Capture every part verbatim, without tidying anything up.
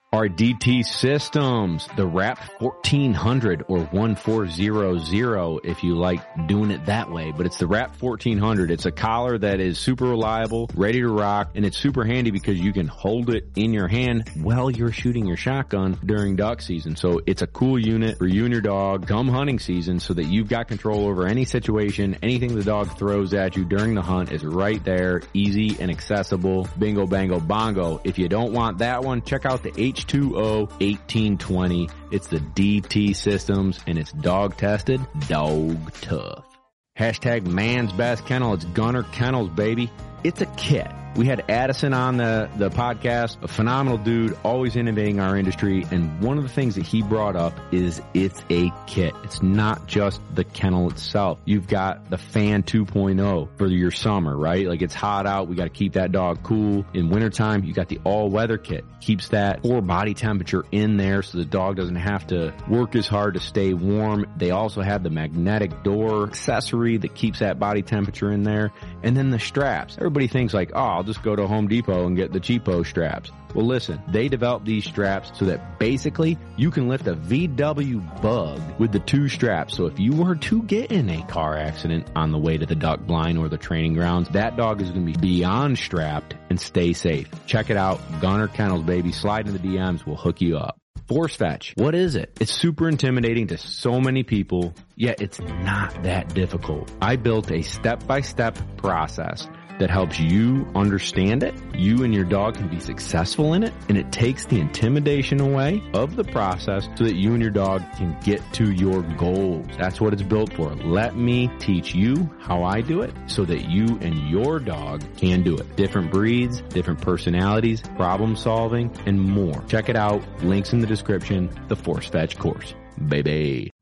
Our D T Systems, the Wrap fourteen hundred or fourteen hundred if you like doing it that way, but it's the Wrap fourteen hundred. It's a collar that is super reliable, ready to rock, and it's super handy because you can hold it in your hand while you're shooting your shotgun during duck season. So it's a cool unit for you and your dog come hunting season so that you've got control over any situation. Anything the dog throws at you during the hunt is right there, easy and accessible. Bingo, bango, bongo. If you don't want that one, check out the H two O eighteen twenty. It's the D T Systems and it's dog tested, dog tough. Hashtag man's best kennel. It's Gunner Kennels, baby. It's a kit. We had Addison on the, the podcast, a phenomenal dude, always innovating our industry. And one of the things that he brought up is it's a kit. It's not just the kennel itself. You've got the fan two point oh for your summer, right? Like it's hot out. We got to keep that dog cool. In wintertime, you got the all weather kit. Keeps that core body temperature in there so the dog doesn't have to work as hard to stay warm. They also have the magnetic door accessory that keeps that body temperature in there. And then the straps. Everybody thinks like, oh, I'll just go to Home Depot and get the cheapo straps. Well, listen, they developed these straps so that basically you can lift a V W Bug with the two straps. So if you were to get in a car accident on the way to the duck blind or the training grounds, that dog is going to be beyond strapped and stay safe. Check it out. Gunner Kennels, baby. Slide in the D Ms. We'll hook you up. Force fetch. What is it? It's super intimidating to so many people, yet it's not that difficult. I built a step-by-step process that helps you understand it. You and your dog can be successful in it, and it takes the intimidation away of the process so that you and your dog can get to your goals. That's what it's built for. Let me teach you how I do it so that you and your dog can do it. Different breeds, different personalities, problem solving, and more. Check it out. Links in the description. The Force Fetch course. Baby.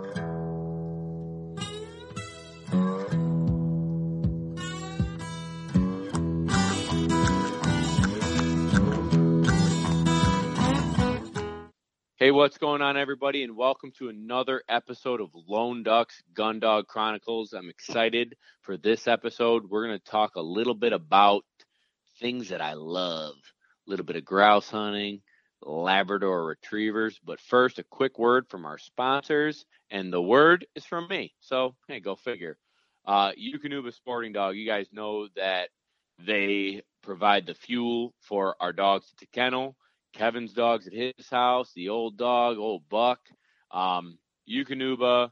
Hey, what's going on, everybody, and welcome to another episode of Lone Ducks Gun Dog Chronicles. I'm excited for this episode. We're going to talk a little bit about things that I love, a little bit of grouse hunting, Labrador retrievers. But first, a quick word from our sponsors, and the word is from me. So, hey, go figure. Uh, Eukanuba Sporting Dog, you guys know that they provide the fuel for our dogs at the kennel. Kevin's dogs at his house, the old dog, old Buck. Um, Eukanuba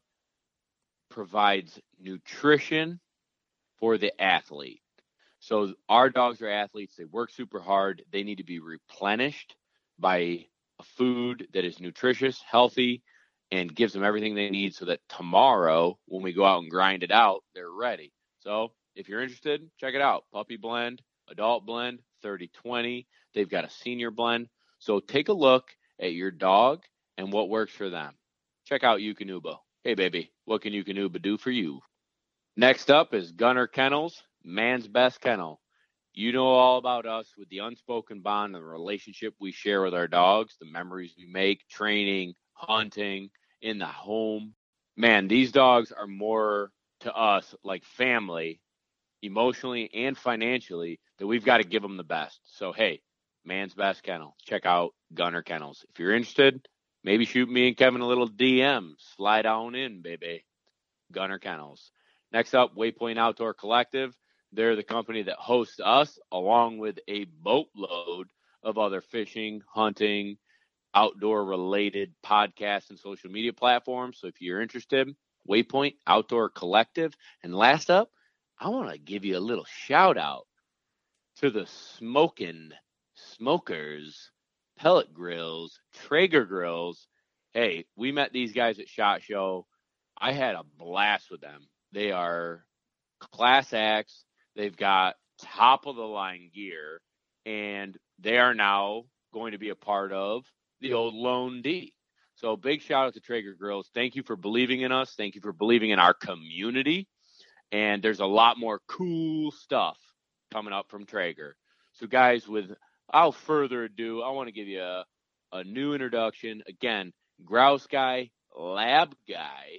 provides nutrition for the athlete. So our dogs are athletes. They work super hard. They need to be replenished by a food that is nutritious, healthy, and gives them everything they need so that tomorrow, when we go out and grind it out, they're ready. So if you're interested, check it out. Puppy blend, adult blend, thirty twenty. They've got a senior blend. So take a look at your dog and what works for them. Check out Eukanuba. Hey, baby, what can Eukanuba do for you? Next up is Gunner Kennels, man's best kennel. You know all about us with the unspoken bond and the relationship we share with our dogs, the memories we make, training, hunting, in the home. Man, these dogs are more to us like family, emotionally and financially, that we've got to give them the best. So, hey, man's best kennel. Check out Gunner Kennels. If you're interested, maybe shoot me and Kevin a little D M. Slide on in, baby. Gunner Kennels. Next up, Waypoint Outdoor Collective. They're the company that hosts us along with a boatload of other fishing, hunting, outdoor-related podcasts and social media platforms. So if you're interested, Waypoint Outdoor Collective. And last up, I want to give you a little shout-out to the Smokin' Smokers, pellet grills, Traeger grills. Hey, we met these guys at SHOT Show. I had a blast with them. They are class acts. They've got top of the line gear, and they are now going to be a part of the old Lone D. So big shout out to Traeger grills. Thank you for believing in us. Thank you for believing in our community. And there's a lot more cool stuff coming up from Traeger. So guys, without further ado, I want to give you a, a new introduction. Again, grouse guy, lab guy,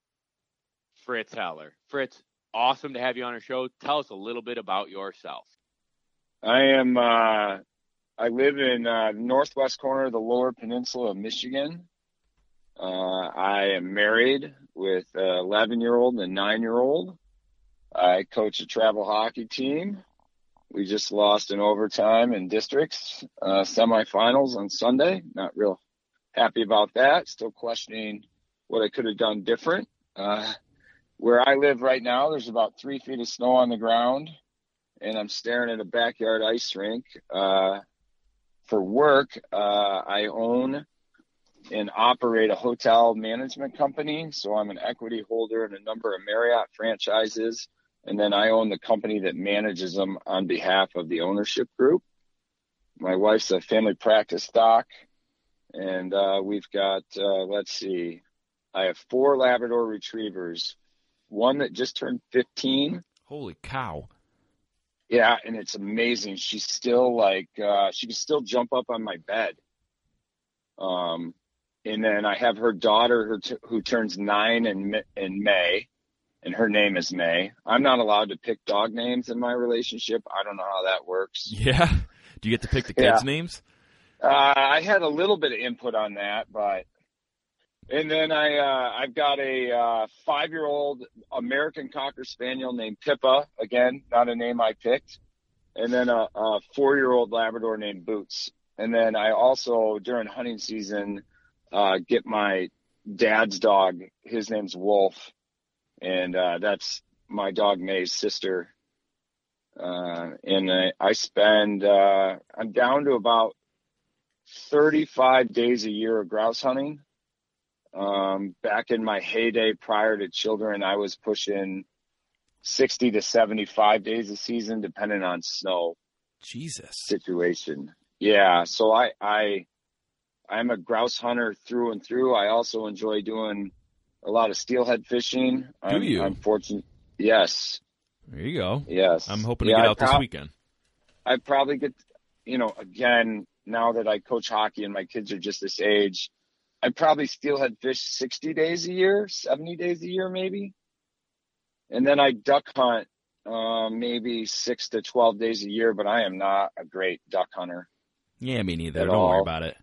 Fritz Heller. Fritz, awesome to have you on our show. Tell us a little bit about yourself. I am uh, I live in uh, northwest corner of the Lower Peninsula of Michigan. Uh, I am married with an eleven-year-old and a nine-year-old. I coach a travel hockey team. We just lost in overtime in districts, uh, semifinals on Sunday. Not real happy about that. Still questioning what I could have done different. Uh, where I live right now, there's about three feet of snow on the ground, and I'm staring at a backyard ice rink. Uh, for work, uh, I own and operate a hotel management company. So I'm an equity holder in a number of Marriott franchises. And then I own the company that manages them on behalf of the ownership group. My wife's a family practice doc. And uh, we've got, uh, let's see, I have four Labrador retrievers. One that just turned fifteen. Holy cow. Yeah, and it's amazing. She's still like, uh, she can still jump up on my bed. Um, and then I have her daughter who, t- who turns nine in, in May, and her name is May. I'm not allowed to pick dog names in my relationship. I don't know how that works. Yeah. Do you get to pick the kids' Yeah. names? Uh, I had a little bit of input on that, but, and then I, uh, I've got a, uh, five-year-old American Cocker Spaniel named Pippa. Again, not a name I picked. And then a, a four-year-old Labrador named Boots. And then I also, during hunting season, uh, get my dad's dog. His name's Wolf. And, uh, that's my dog May's sister. Uh, and I, I spend, uh, I'm down to about thirty-five days a year of grouse hunting. Um, back in my heyday prior to children, I was pushing sixty to seventy-five days a season, depending on snow Jesus. situation. Yeah. So I, I, I'm a grouse hunter through and through. I also enjoy doing a lot of steelhead fishing. Do I'm, you? I'm fortunate. Yes. There you go. Yes. I'm hoping to Yeah, get I out this prob- weekend. I probably get, you know, again, now that I coach hockey and my kids are just this age, I probably steelhead fish sixty days a year, seventy days a year, maybe. And then I duck hunt, uh, maybe six to twelve days a year, but I am not a great duck hunter. Yeah, me neither. At Don't worry all. about it.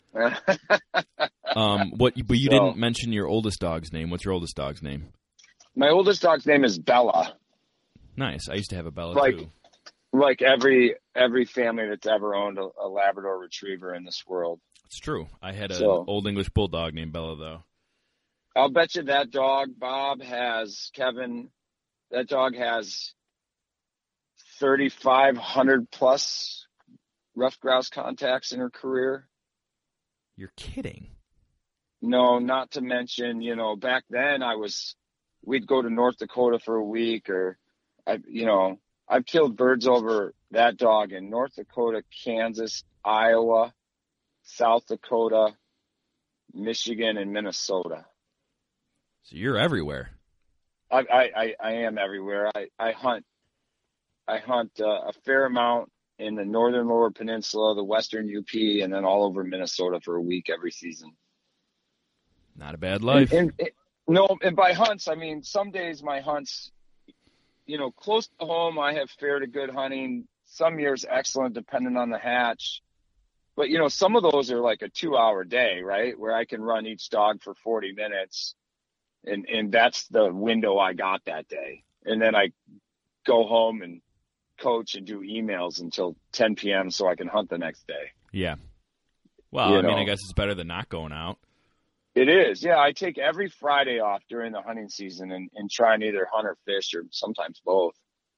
Um, what? But you So- didn't mention your oldest dog's name. What's your oldest dog's name? My oldest dog's name is Bella. Nice. I used to have a Bella Like- too. Like every every family that's ever owned a, a Labrador Retriever in this world. It's true. I had an So- old English bulldog named Bella though. I'll bet you that dog, Bob, has, Kevin, that dog has thirty-five hundred plus rough grouse contacts in her career. You're kidding. No, not to mention, you know, back then I was, we'd go to North Dakota for a week, or, I, you know, I've killed birds over that dog in North Dakota, Kansas, Iowa, South Dakota, Michigan, and Minnesota. So you're everywhere. I, I, I, I am everywhere. I, I hunt, I hunt uh, a fair amount in the northern Lower Peninsula, the western U P, and then all over Minnesota for a week every season. Not a bad life. And, and, and, no, and by hunts, I mean, some days my hunts, you know, close to home, I have fared a good hunting. Some years excellent, depending on the hatch. But, you know, some of those are like a two-hour day, right, where I can run each dog for forty minutes. And, and that's the window I got that day. And then I go home and coach and do emails until ten p.m. so I can hunt the next day. Yeah. Well, You I mean, know. I guess it's better than not going out. It is. Yeah, I take every Friday off during the hunting season and, and try and either hunt or fish, or sometimes both.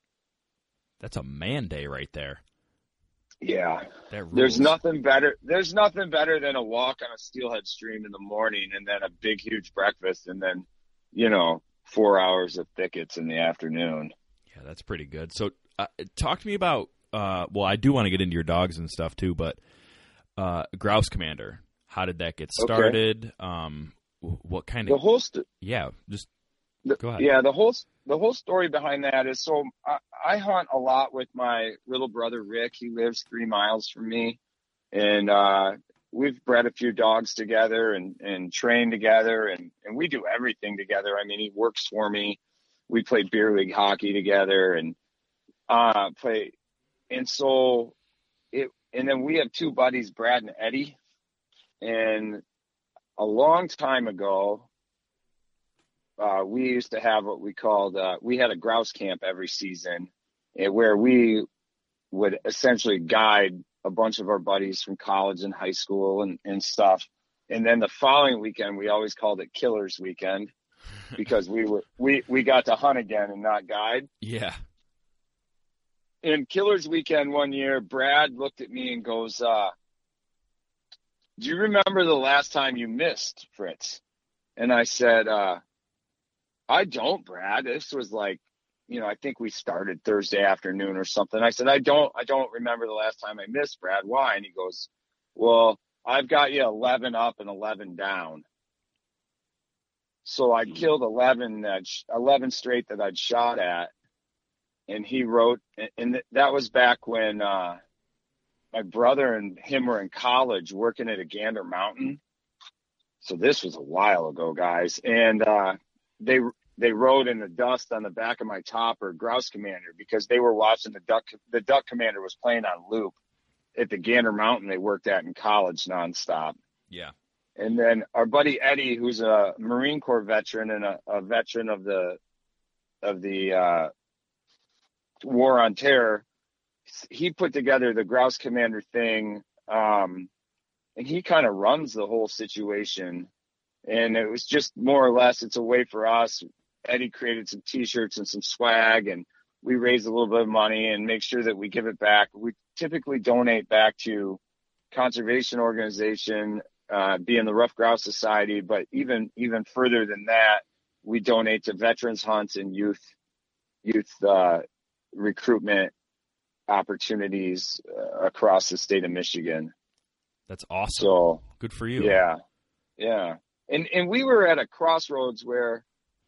That's a man day right there. Yeah. That rules. There's nothing better. There's nothing better than a walk on a steelhead stream in the morning, and then a big, huge breakfast, and then, you know, four hours of thickets in the afternoon. Yeah, that's pretty good. So uh, talk to me about, uh, well, I do want to get into your dogs and stuff too, but uh, Grouse Commander, how did that get started? Okay. Um, what kind The of, whole st- yeah, just the, go ahead. Yeah, the whole the whole story behind that is, so I, I hunt a lot with my little brother Rick. He lives three miles from me, and uh, we've bred a few dogs together and and trained together, and and we do everything together. I mean, he works for me. We play beer league hockey together, and uh, play, and so it and then we have two buddies, Brad and Eddie. And a long time ago, uh, we used to have what we called, uh, we had a grouse camp every season, where we would essentially guide a bunch of our buddies from college and high school and, and stuff. And then the following weekend, we always called it Killers Weekend because we were, we, we got to hunt again and not guide. Yeah. In Killers Weekend one year, Brad looked at me and goes, uh, do you remember the last time you missed, Fritz? And I said, uh, I don't, Brad. This was like, you know, I think we started Thursday afternoon or something. I said, I don't, I don't remember the last time I missed, Brad. Why? And he goes, well, I've got you eleven up and eleven down. So I killed eleven, that eleven straight that I'd shot at. And he wrote, and that was back when, uh, my brother and him were in college working at a Gander Mountain. So this was a while ago, guys. And, uh, they, they wrote in the dust on the back of my topper, Grouse Commander, because they were watching the Duck, the Duck Commander was playing on loop at the Gander Mountain they worked at in college nonstop. Yeah. And then our buddy Eddie, who's a Marine Corps veteran and a, a veteran of the, of the, uh, War on Terror, he put together the Grouse Commander thing. Um, and he kind of runs the whole situation. And it was just more or less, it's a way for us. Eddie created some t-shirts and some swag, and we raise a little bit of money and make sure that we give it back. We typically donate back to conservation organization, uh, being the Rough Grouse Society, but even, even further than that, we donate to veterans hunts and youth, youth, uh, recruitment opportunities uh, across the state of Michigan. That's awesome. So good for you. Yeah. Yeah. And, and we were at a crossroads where,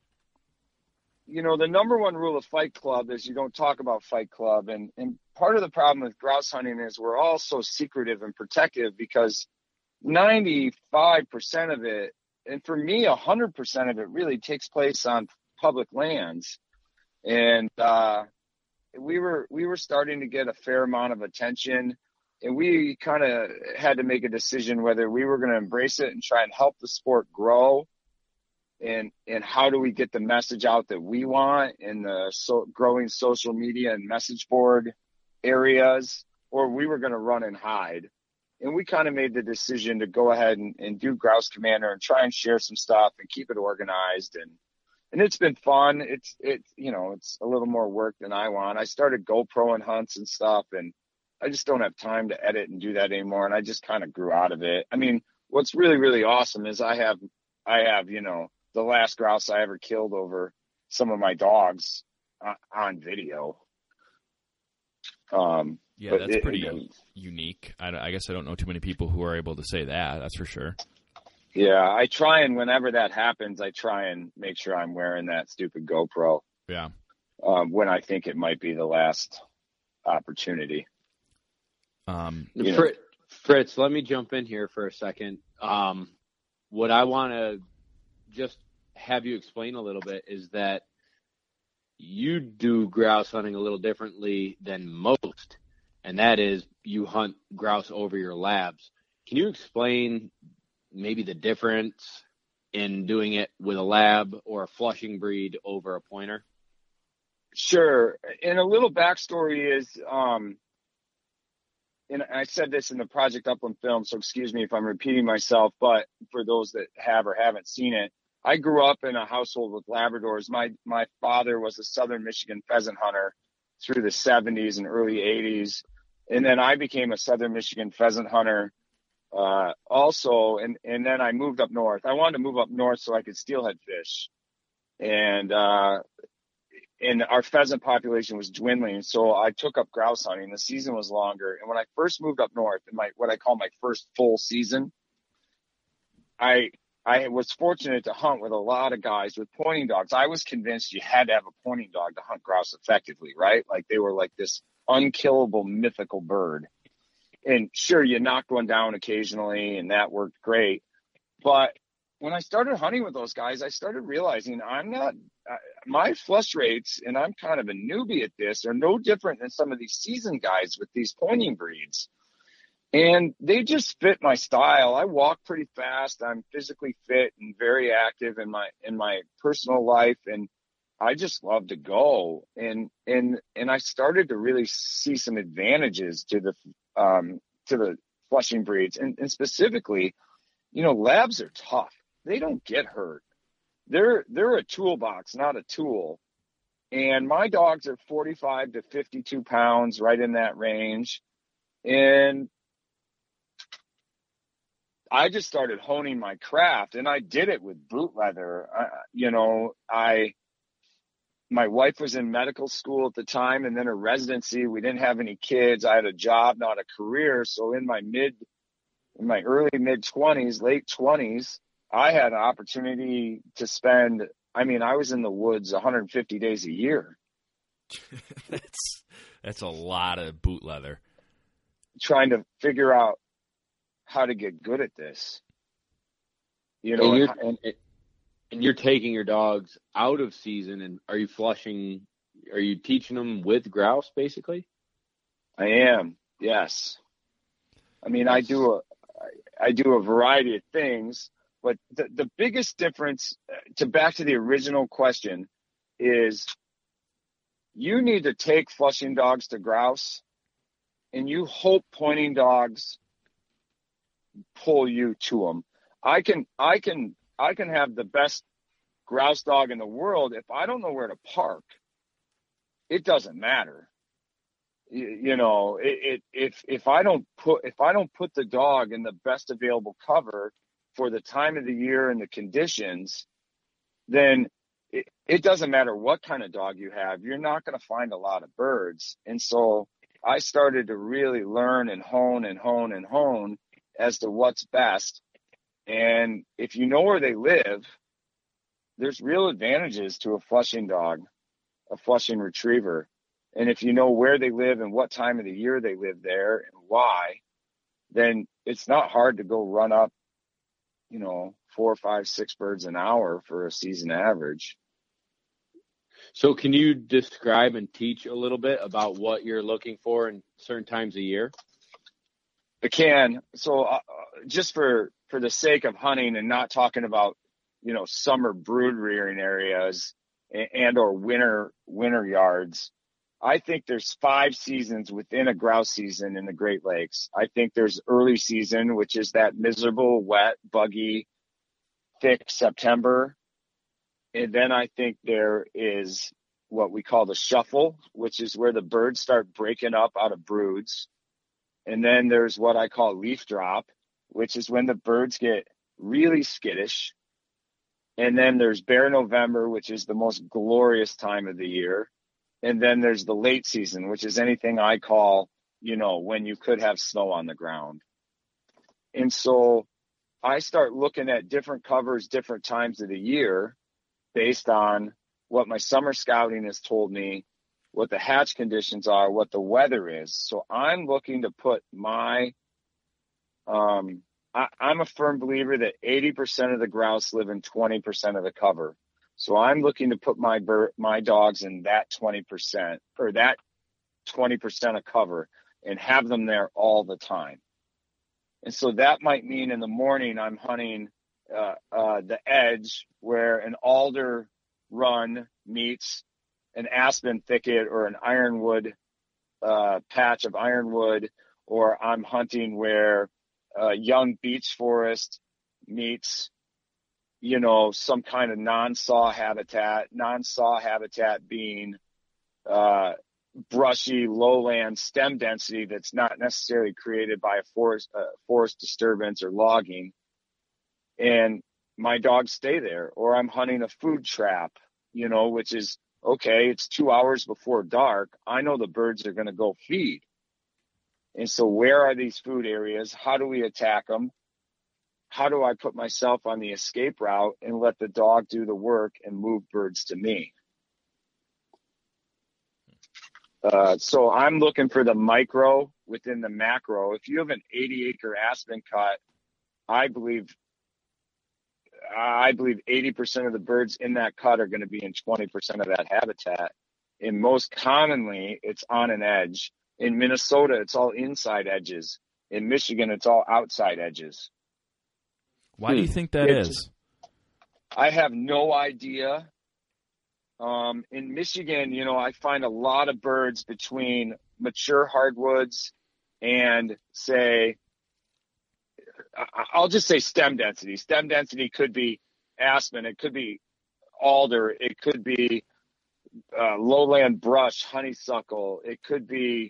you know, the number one rule of Fight Club is you don't talk about Fight Club. And, and part of the problem with grouse hunting is we're all so secretive and protective because ninety-five percent of it, and for me, one hundred percent of it really takes place on public lands. And uh, we were we were starting to get a fair amount of attention. And we kind of had to make a decision whether we were going to embrace it and try and help the sport grow. And, and how do we get the message out that we want in the so growing social media and message board areas, or we were going to run and hide. And we kind of made the decision to go ahead and, and do Grouse Commander and try and share some stuff and keep it organized. And, and it's been fun. It's, it's, you know, it's a little more work than I want. I started GoProing hunts and stuff, and I just don't have time to edit and do that anymore. And I just kind of grew out of it. I mean, what's really, really awesome is I have, I have, you know, the last grouse I ever killed over some of my dogs uh, on video. Um, yeah, that's it, pretty it, unique. I, I guess I don't know too many people who are able to say that. That's for sure. Yeah, I try, and whenever that happens, I try and make sure I'm wearing that stupid GoPro. Yeah. Um, when I think it might be the last opportunity. Um, Fritz, Fritz, let me jump in here for a second. Um, what I want to just have you explain a little bit is that you do grouse hunting a little differently than most, and that is you hunt grouse over your labs. Can you explain maybe the difference in doing it with a lab or a flushing breed over a pointer? Sure. And a little backstory is, um, and I said this in the Project Upland film, so excuse me if I'm repeating myself, but for those that have or haven't seen it, I grew up in a household with Labradors. My my father was a Southern Michigan pheasant hunter through the seventies and early eighties. And then I became a Southern Michigan pheasant hunter uh, also. And, and then I moved up north. I wanted to move up north so I could steelhead fish. And, uh, and our pheasant population was dwindling. So I took up grouse hunting. The season was longer. And when I first moved up north, in my what I call my first full season, I I was fortunate to hunt with a lot of guys with pointing dogs. I was convinced you had to have a pointing dog to hunt grouse effectively, right? Like they were like this unkillable mythical bird. And sure, you knocked one down occasionally and that worked great. But when I started hunting with those guys, I started realizing I'm not, uh, my flush rates, and I'm kind of a newbie at this, are no different than some of these seasoned guys with these pointing breeds. And they just fit my style. I walk pretty fast. I'm physically fit and very active in my, in my personal life. And I just love to go. And, and, and I started to really see some advantages to the, um, to the Flushing breeds. And, and specifically, you know, labs are tough. They don't get hurt. They're, they're a toolbox, not a tool. And my dogs are forty-five to fifty-two pounds, right in that range. And I just started honing my craft, and I did it with boot leather. I, you know, I, my wife was in medical school at the time and then a residency. We didn't have any kids. I had a job, not a career. So in my mid, in my early mid twenties, late twenties, I had an opportunity to spend, I mean, I was in the woods one hundred fifty days a year. that's, that's a lot of boot leather. Trying to figure out how to get good at this, you know, and you're, and, and, and you're taking your dogs out of season, and are you flushing? Are you teaching them with grouse, basically? I am. Yes. I mean, I do a, I do a variety of things, but the, the biggest difference to back to the original question is you need to take flushing dogs to grouse, and you hope pointing dogs pull you to them. I can, I can, I can have the best grouse dog in the world. If I don't know where to park, it doesn't matter. You, you know, it, it, if, if I don't put, if I don't put the dog in the best available cover for the time of the year and the conditions, then it, it doesn't matter what kind of dog you have. You're not going to find a lot of birds. And so I started to really learn and hone and hone and hone as to what's best. And if you know where they live, there's real advantages to a flushing dog, a flushing retriever. And if you know where they live and what time of the year they live there and why, then it's not hard to go run up, you know, four, five, six birds an hour for a season average. So can you describe and teach a little bit about what you're looking for in certain times of year? I can. So uh, just for, for the sake of hunting and not talking about, you know, summer brood rearing areas and, and or winter, winter yards, I think there's five seasons within a grouse season in the Great Lakes. I think there's early season, which is that miserable, wet, buggy, thick September. And then I think there is what we call the shuffle, which is where the birds start breaking up out of broods. And then there's what I call leaf drop, which is when the birds get really skittish. And then there's bare November, which is the most glorious time of the year. And then there's the late season, which is anything I call, you know, when you could have snow on the ground. And so I start looking at different covers, different times of the year based on what my summer scouting has told me, what the hatch conditions are, what the weather is. So I'm looking to put my, um, I, I'm a firm believer that eighty percent of the grouse live in twenty percent of the cover. So I'm looking to put my bird, my dogs in that twenty percent or that twenty percent of cover and have them there all the time. And so that might mean in the morning I'm hunting uh, uh, the edge where an alder run meets an aspen thicket or an ironwood uh, patch of ironwood, or I'm hunting where a young beech forest meets, you know, some kind of non-saw habitat, non-saw habitat being uh, brushy lowland stem density that's not necessarily created by a forest, uh, forest disturbance or logging. And my dogs stay there. Or I'm hunting a food trap, you know, which is, okay, it's two hours before dark. I know the birds are going to go feed. And so where are these food areas? How do we attack them? How do I put myself on the escape route and let the dog do the work and move birds to me? Uh, so I'm looking for the micro within the macro. If you have an eighty acre aspen cut, I believe I believe eighty percent of the birds in that cut are going to be in twenty percent of that habitat. And most commonly, it's on an edge. In Minnesota, it's all inside edges. In Michigan, it's all outside edges. Why do you think that It's- is? I have no idea. Um, in Michigan, you know, I find a lot of birds between mature hardwoods and, say, I- I'll just say stem density. Stem density could be aspen, it could be alder, it could be uh, lowland brush, honeysuckle, it could be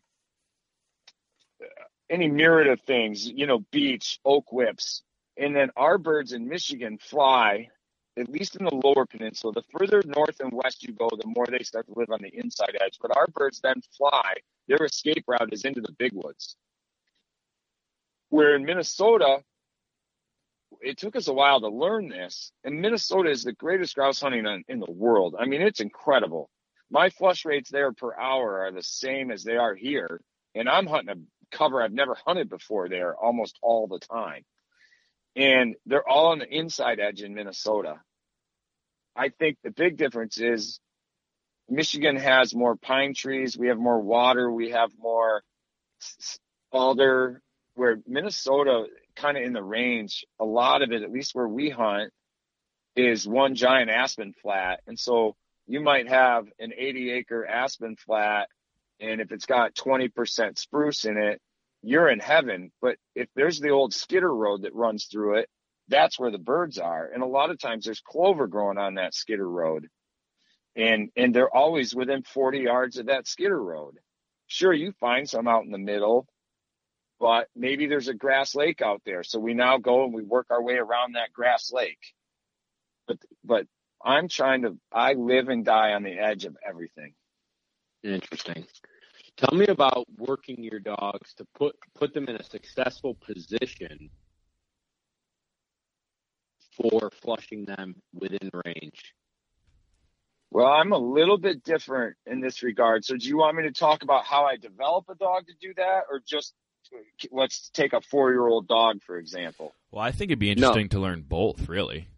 any myriad of things, you know, beech, oak whips. And then our birds in Michigan fly, at least in the lower peninsula. The further north and west you go, the more they start to live on the inside edge. But our birds then fly. Their escape route is into the big woods. Where in Minnesota, it took us a while to learn this. And Minnesota is the greatest grouse hunting in, in the world. I mean, it's incredible. My flush rates there per hour are the same as they are here. And I'm hunting a cover I've never hunted before there almost all the time. And they're all on the inside edge in Minnesota. I think the big difference is Michigan has more pine trees. We have more water. We have more alder, where Minnesota, kind of in the range, a lot of it, at least where we hunt, is one giant aspen flat. And so you might have an eighty acre aspen flat, and if it's got twenty percent spruce in it, you're in heaven. But if there's the old skidder road that runs through it, that's where the birds are. And a lot of times there's clover growing on that skidder road. And and they're always within forty yards of that skidder road. Sure, you find some out in the middle, but maybe there's a grass lake out there. So we now go and we work our way around that grass lake. But but I'm trying to, I live and die on the edge of everything. Interesting. Tell me about working your dogs to put put them in a successful position for flushing them within range. Well, I'm a little bit different in this regard. So do you want me to talk about how I develop a dog to do that, or just let's take a four-year-old dog, for example? Well, I think it'd be interesting no. to learn both, really.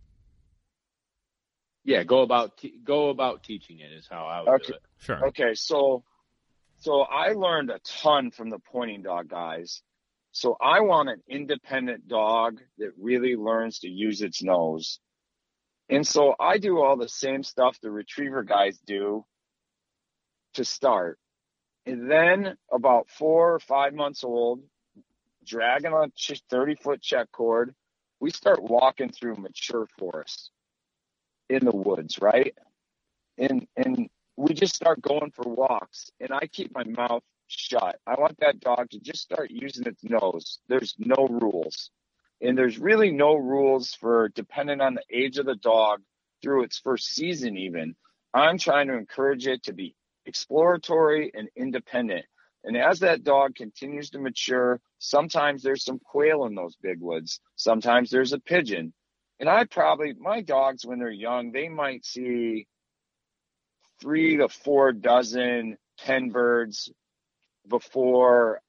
Yeah, go about te- go about teaching it is how I would okay. do it. Sure. Okay, so so I learned a ton from the pointing dog guys. So I want an independent dog that really learns to use its nose. And so I do all the same stuff the retriever guys do to start. And then about four or five months old, dragging a thirty-foot check cord, we start walking through mature forest in the woods, right? And and we just start going for walks, and I keep my mouth shut. I want that dog to just start using its nose. There's no rules. And there's really no rules for, depending on the age of the dog, through its first season even. I'm trying to encourage it to be exploratory and independent. And as that dog continues to mature, sometimes there's some quail in those big woods. Sometimes there's a pigeon. And I probably, my dogs, when they're young, they might see three to four dozen hen birds before,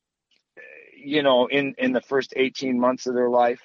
you know, in, in the first eighteen months of their life.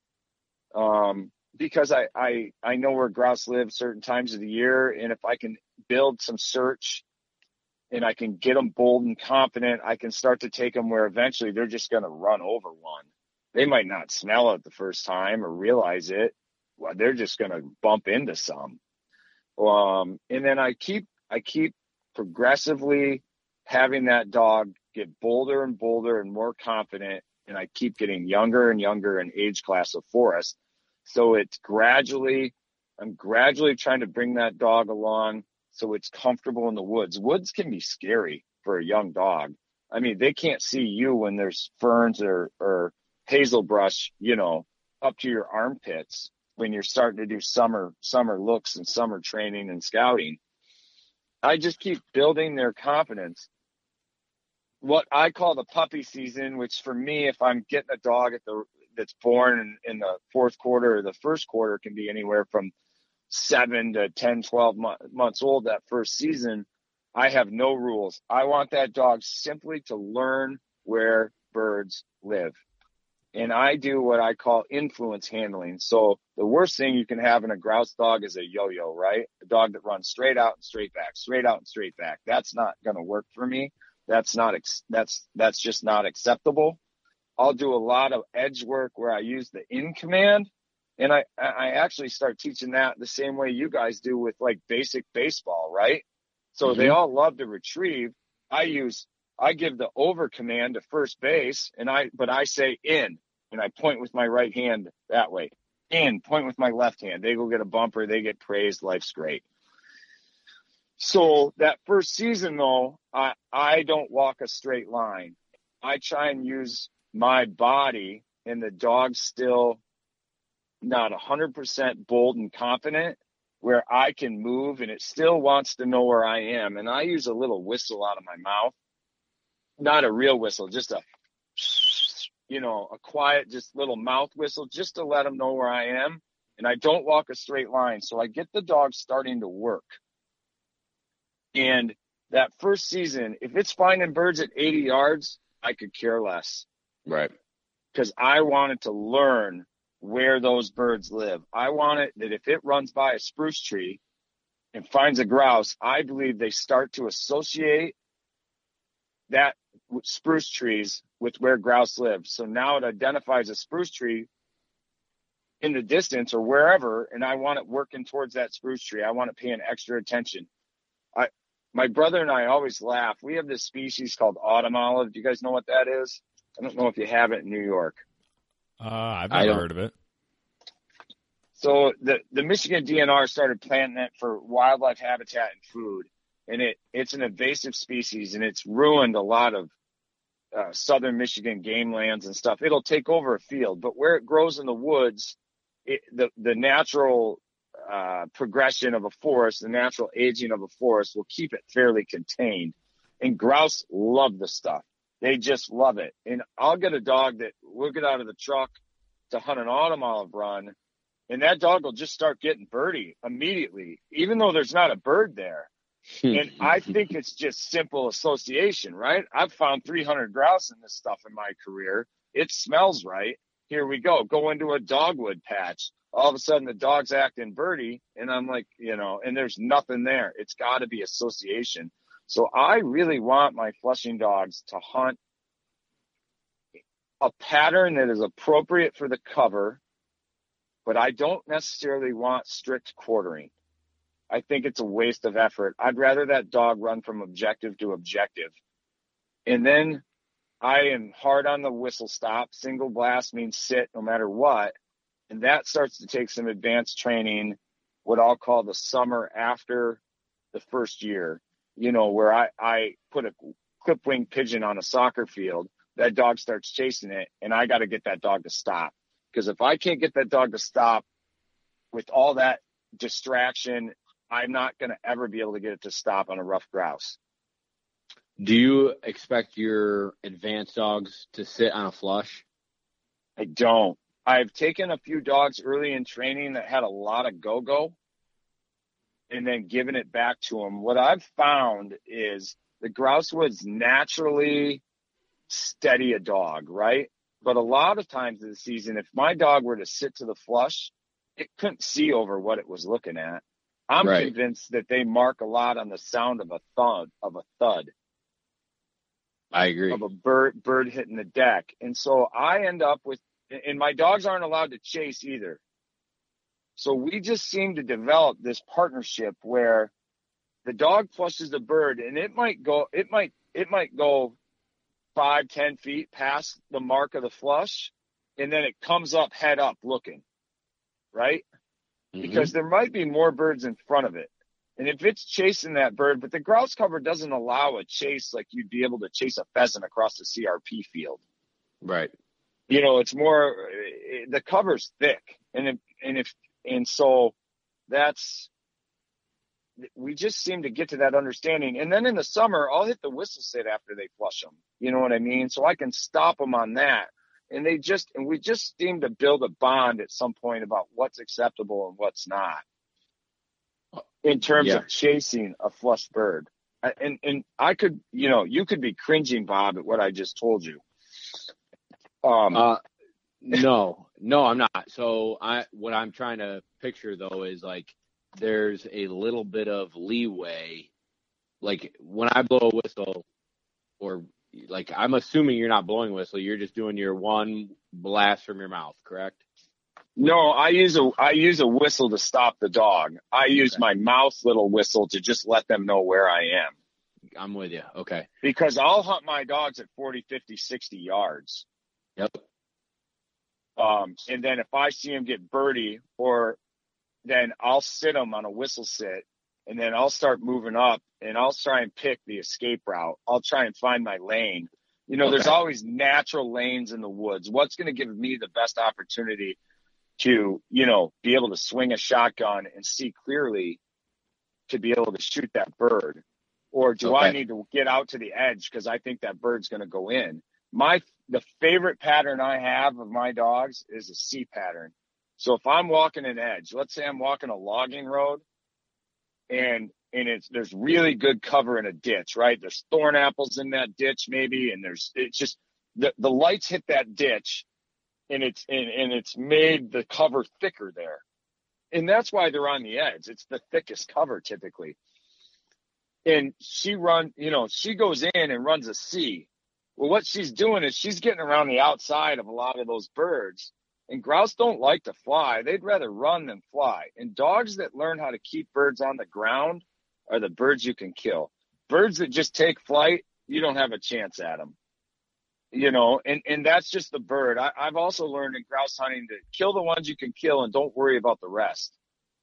Um, because I, I, I know where grouse live certain times of the year. And if I can build some search and I can get them bold and confident, I can start to take them where eventually they're just going to run over one. They might not smell it the first time or realize it. Well, they're just going to bump into some. Um, and then I keep, I keep progressively having that dog get bolder and bolder and more confident. And I keep getting younger and younger in age class of forest. So it's gradually, I'm gradually trying to bring that dog along so it's comfortable in the woods. Woods can be scary for a young dog. I mean, they can't see you when there's ferns or, or hazel brush, you know, up to your armpits when you're starting to do summer, summer looks and summer training and scouting. I just keep building their confidence. What I call the puppy season, which for me, if I'm getting a dog at the that's born in, in the fourth quarter or the first quarter, can be anywhere from seven to ten, twelve mo- months old that first season, I have no rules. I want that dog simply to learn where birds live. And I do what I call influence handling. So the worst thing you can have in a grouse dog is a yo-yo, right? A dog that runs straight out and straight back, straight out and straight back. That's not going to work for me. That's not, that's, that's just not acceptable. I'll do a lot of edge work where I use the in command. And I, I actually start teaching that the same way you guys do with like basic baseball, right? So Mm-hmm. they all love to retrieve. I use, I give the over command to first base, and I, but I say in, and I point with my right hand that way. In, point with my left hand. They go get a bumper. They get praised. Life's great. So that first season, though, I, I don't walk a straight line. I try and use my body, and the dog's still not one hundred percent bold and confident, where I can move and it still wants to know where I am. And I use a little whistle out of my mouth, not a real whistle, just a, you know, a quiet, just little mouth whistle, just to let them know where I am. And I don't walk a straight line. So I get the dog starting to work. And that first season, if it's finding birds at eighty yards, I could care less. Right. Because I wanted to learn where those birds live. I want it that if it runs by a spruce tree and finds a grouse, I believe they start to associate that spruce trees with where grouse live. So now it identifies a spruce tree in the distance or wherever, and I want it working towards that spruce tree. I want it paying extra attention. I, my brother and I always laugh. We have this species called autumn olive. Do you guys know what that is? I don't know if you have it in New York. Uh, I've never heard of it. So the, the Michigan D N R started planting it for wildlife habitat and food, and it, it's an invasive species, and it's ruined a lot of uh, southern Michigan game lands and stuff. It'll take over a field, but where it grows in the woods, it, the, the natural uh, progression of a forest, the natural aging of a forest will keep it fairly contained. And grouse love the stuff. They just love it. And I'll get a dog that we'll get out of the truck to hunt an autumn olive run, and that dog will just start getting birdie immediately, even though there's not a bird there. And I think it's just simple association, right? I've found three hundred grouse in this stuff in my career. It smells right. Here we go. Go into a dogwood patch. All of a sudden the dog's acting birdie, and I'm like, you know, and there's nothing there. It's got to be association. So I really want my flushing dogs to hunt a pattern that is appropriate for the cover, but I don't necessarily want strict quartering. I think it's a waste of effort. I'd rather that dog run from objective to objective. And then I am hard on the whistle stop. Single blast means sit no matter what. And that starts to take some advanced training, what I'll call the summer after the first year. You know, where I, I put a clip wing pigeon on a soccer field, that dog starts chasing it, and I got to get that dog to stop. Because if I can't get that dog to stop with all that distraction, I'm not going to ever be able to get it to stop on a rough grouse. Do you expect your advanced dogs to sit on a flush? I don't. I've taken a few dogs early in training that had a lot of go-go, and then giving it back to them. What I've found is the grouse woods naturally steady a dog, right? But a lot of times in the season, if my dog were to sit to the flush, it couldn't see over what it was looking at. I'm right. convinced that they mark a lot on the sound of a thud, of a thud. I agree. Of a bird, bird hitting the deck. And so I end up with, and my dogs aren't allowed to chase either. So we just seem to develop this partnership where the dog flushes the bird, and it might go, it might, it might go five, ten feet past the mark of the flush, and then it comes up head up looking, right? Mm-hmm. Because there might be more birds in front of it. And if it's chasing that bird, but the grouse cover doesn't allow a chase like you'd be able to chase a pheasant across the C R P field. Right. You know, it's more, the cover's thick. And if, and if, and so that's, we just seem to get to that understanding. And then in the summer, I'll hit the whistle sit after they flush them. You know what I mean? So I can stop them on that. And they just, and we just seem to build a bond at some point about what's acceptable and what's not in terms yeah. of chasing a flushed bird. And, and I could, you know, you could be cringing, Bob, at what I just told you. Um, uh, no, no, I'm not. So I, what I'm trying to picture though is like, there's a little bit of leeway. Like when I blow a whistle or like, I'm assuming you're not blowing whistle. You're just doing your one blast from your mouth, correct? No, I use a I use a whistle to stop the dog. I use Okay. my mouth little whistle to just let them know where I am. I'm with you. Okay. Because I'll hunt my dogs at forty, fifty, sixty yards. Yep. Um, and then if I see them get birdie, or then I'll sit them on a whistle sit, and then I'll start moving up, and I'll try and pick the escape route. I'll try and find my lane. You know, Okay. there's always natural lanes in the woods. What's going to give me the best opportunity to, you know, be able to swing a shotgun and see clearly to be able to shoot that bird? Or do Okay. I need to get out to the edge because I think that bird's going to go in? My the favorite pattern I have of my dogs is a C pattern. So if I'm walking an edge, let's say I'm walking a logging road, and and it's there's really good cover in a ditch, right? There's thorn apples in that ditch maybe, and there's it's just the the lights hit that ditch, and it's and, and it's made the cover thicker there. And that's why they're on the edge. It's the thickest cover typically. And she run, you know, she goes in and runs a C. Well, what she's doing is she's getting around the outside of a lot of those birds. And grouse don't like to fly. They'd rather run than fly. And dogs that learn how to keep birds on the ground are the birds you can kill. Birds that just take flight, you don't have a chance at them. You know, and, and that's just the bird. I, I've also learned in grouse hunting to kill the ones you can kill and don't worry about the rest.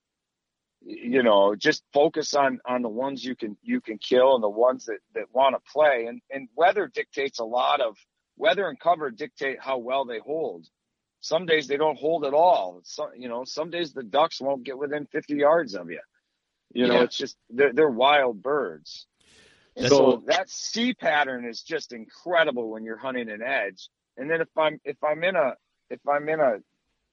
You know, just focus on, on the ones you can, you can kill and the ones that, that want to play. And, and weather dictates a lot of weather and cover dictate how well they hold. Some days they don't hold at all. So, you know, some days the ducks won't get within fifty yards of you. You know, Yeah. it's just, they're, they're wild birds. And So- so that C pattern is just incredible when you're hunting an edge. And then if I'm, if I'm in a, if I'm in a,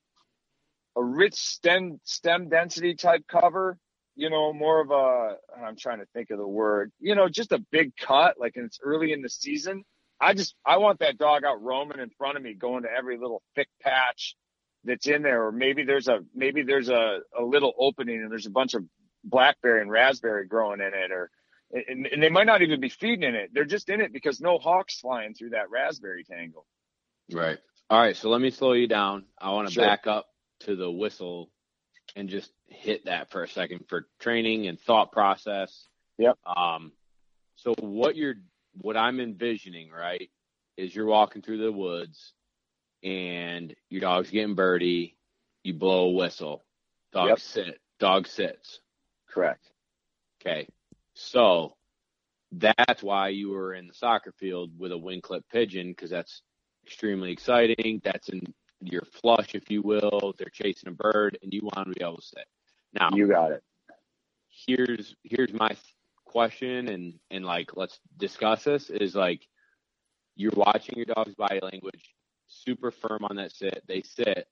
a rich stem, stem density type cover, you know, more of a, I'm trying to think of the word, you know, just a big cut, like it's early in the season. I just, I want that dog out roaming in front of me, going to every little thick patch that's in there. Or maybe there's a, maybe there's a, a little opening and there's a bunch of blackberry and raspberry growing in it, or, and, and they might not even be feeding in it. They're just in it because no hawk's flying through that raspberry tangle. Right. All right. So let me slow you down. I want to Sure. back up to the whistle and just hit that for a second for training and thought process. Yep. Um, so what you're, what I'm envisioning, right, is you're walking through the woods and your dog's getting birdie. You blow a whistle. Dog Yep. sit. Dog sits. Correct. Okay. So that's why you were in the soccer field with a wing clip pigeon, because that's extremely exciting. That's in your flush, if you will. They're chasing a bird, and you want to be able to sit. Now, You got it. here's here's my question, and and like let's discuss this. Is like you're watching your dog's body language, super firm on that sit. They sit.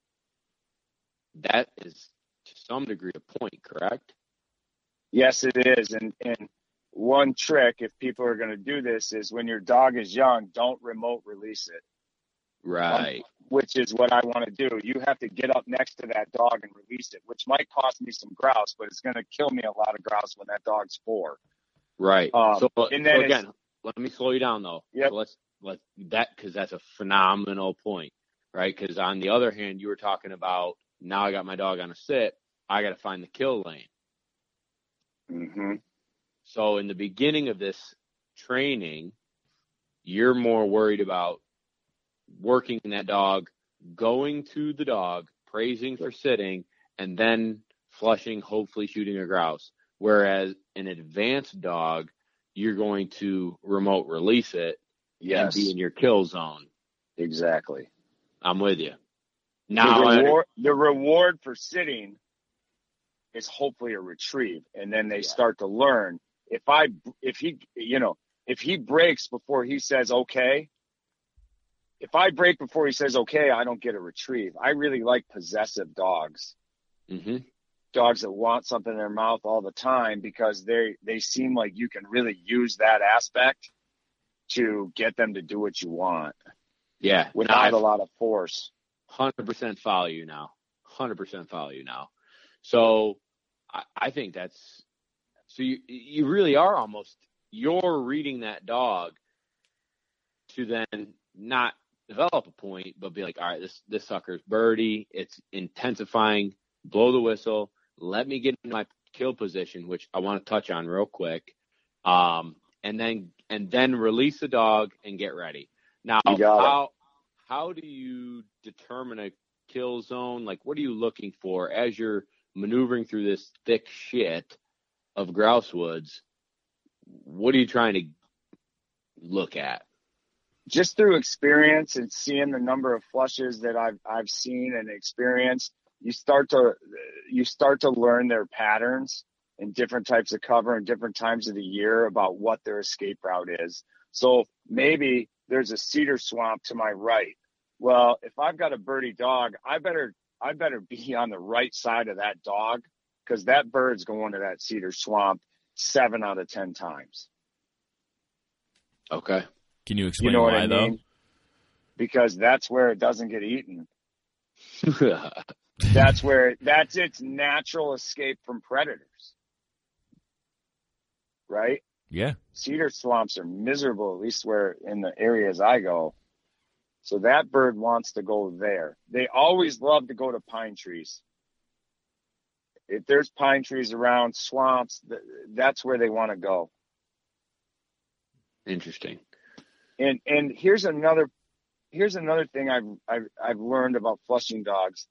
That is to some degree a point, correct? Yes, it is. And and one trick, if people are going to do this, is when your dog is young, don't remote release it. Right. Um, which is what I want to do. You have to get up next to that dog and release it, which might cost me some grouse, but it's going to kill me a lot of grouse when that dog's four. Right. Um, so, and so then again, it's- let me slow you down though. Yep. So let's let that because that's a phenomenal point, right? Because on the other hand, you were talking about now I got my dog on a sit, I got to find the kill lane. Mm-hmm. So in the beginning of this training, you're more worried about working that dog, going to the dog, praising for sitting, and then flushing, hopefully shooting a grouse. Whereas an advanced dog, you're going to remote release it Yes, and be in your kill zone. exactly. I'm with you. The Now, I- reward, the reward for sitting is hopefully a retrieve, and then they Yeah. start to learn. If I, if he, you know, if he breaks before he says okay, if I break before he says okay, I don't get a retrieve. I really like possessive dogs, mm-hmm. dogs that want something in their mouth all the time, because they they seem like you can really use that aspect to get them to do what you want Yeah, without no, a lot of force. one hundred percent follow you now. one hundred percent follow you now. So I, I think that's so you you really are almost you're reading that dog to then not develop a point, but be like, all right, this this sucker's birdie. It's intensifying. Blow the whistle. Let me get into my kill position, which I want to touch on real quick, um, and then and then release the dog and get ready. Now, how how do you determine a kill zone? Like, what are you looking for as you're maneuvering through this thick shit of grouse woods? What are you trying to look at? Just through experience and seeing the number of flushes that I've I've seen and experienced, you start to you start to learn their patterns in different types of cover and different times of the year about what their escape route is. So maybe there's a cedar swamp to my right. Well, if I've got a birdie dog, I better I better be on the right side of that dog, because that bird's going to that cedar swamp seven out of ten times. Okay. Can you explain you know why, what I mean? though? Because that's where it doesn't get eaten. That's where that's its natural escape from predators. Right? Yeah. Cedar swamps are miserable, at least where in the areas I go. So that bird wants to go there. They always love to go to pine trees. If there's pine trees around, swamps, that's where they want to go. Interesting. And and here's another here's another thing I've I've I've learned about flushing dogs.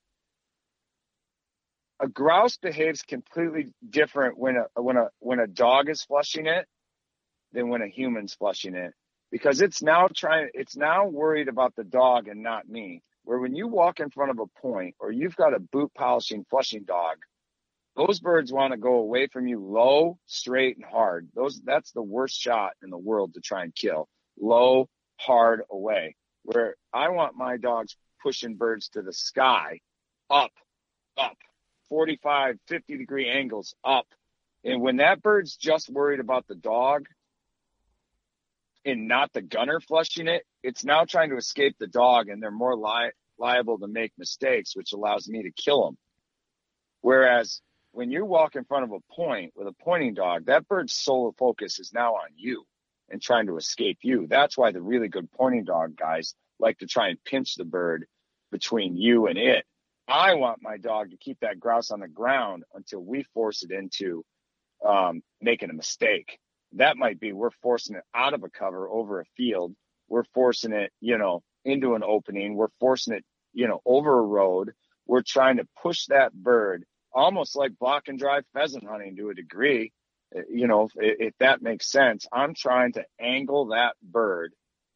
A grouse behaves completely different when a when a when a dog is flushing it than when a human's flushing it, because it's now trying it's now worried about the dog and not me. Where when you walk in front of a point or you've got a boot polishing flushing dog, those birds want to go away from you low, straight, and hard. Those that's the worst shot in the world to try and kill. Low, hard, away. Where I want my dogs pushing birds to the sky, up, up, forty-five, fifty degree angles, up. And when that bird's just worried about the dog and not the gunner flushing it, it's now trying to escape the dog, and they're more li- liable to make mistakes, which allows me to kill them. Whereas when you walk in front of a point with a pointing dog, that bird's sole focus is now on you and trying to escape you. That's why the really good pointing dog guys like to try and pinch the bird between you and it. I want my dog to keep that grouse on the ground until we force it into um, making a mistake. That might be we're forcing it out of a cover over a field. We're forcing it, you know, into an opening. We're forcing it, you know, over a road. We're trying to push that bird, almost like block and drive pheasant hunting to a degree. You know, if, if that makes sense. I'm trying to angle that bird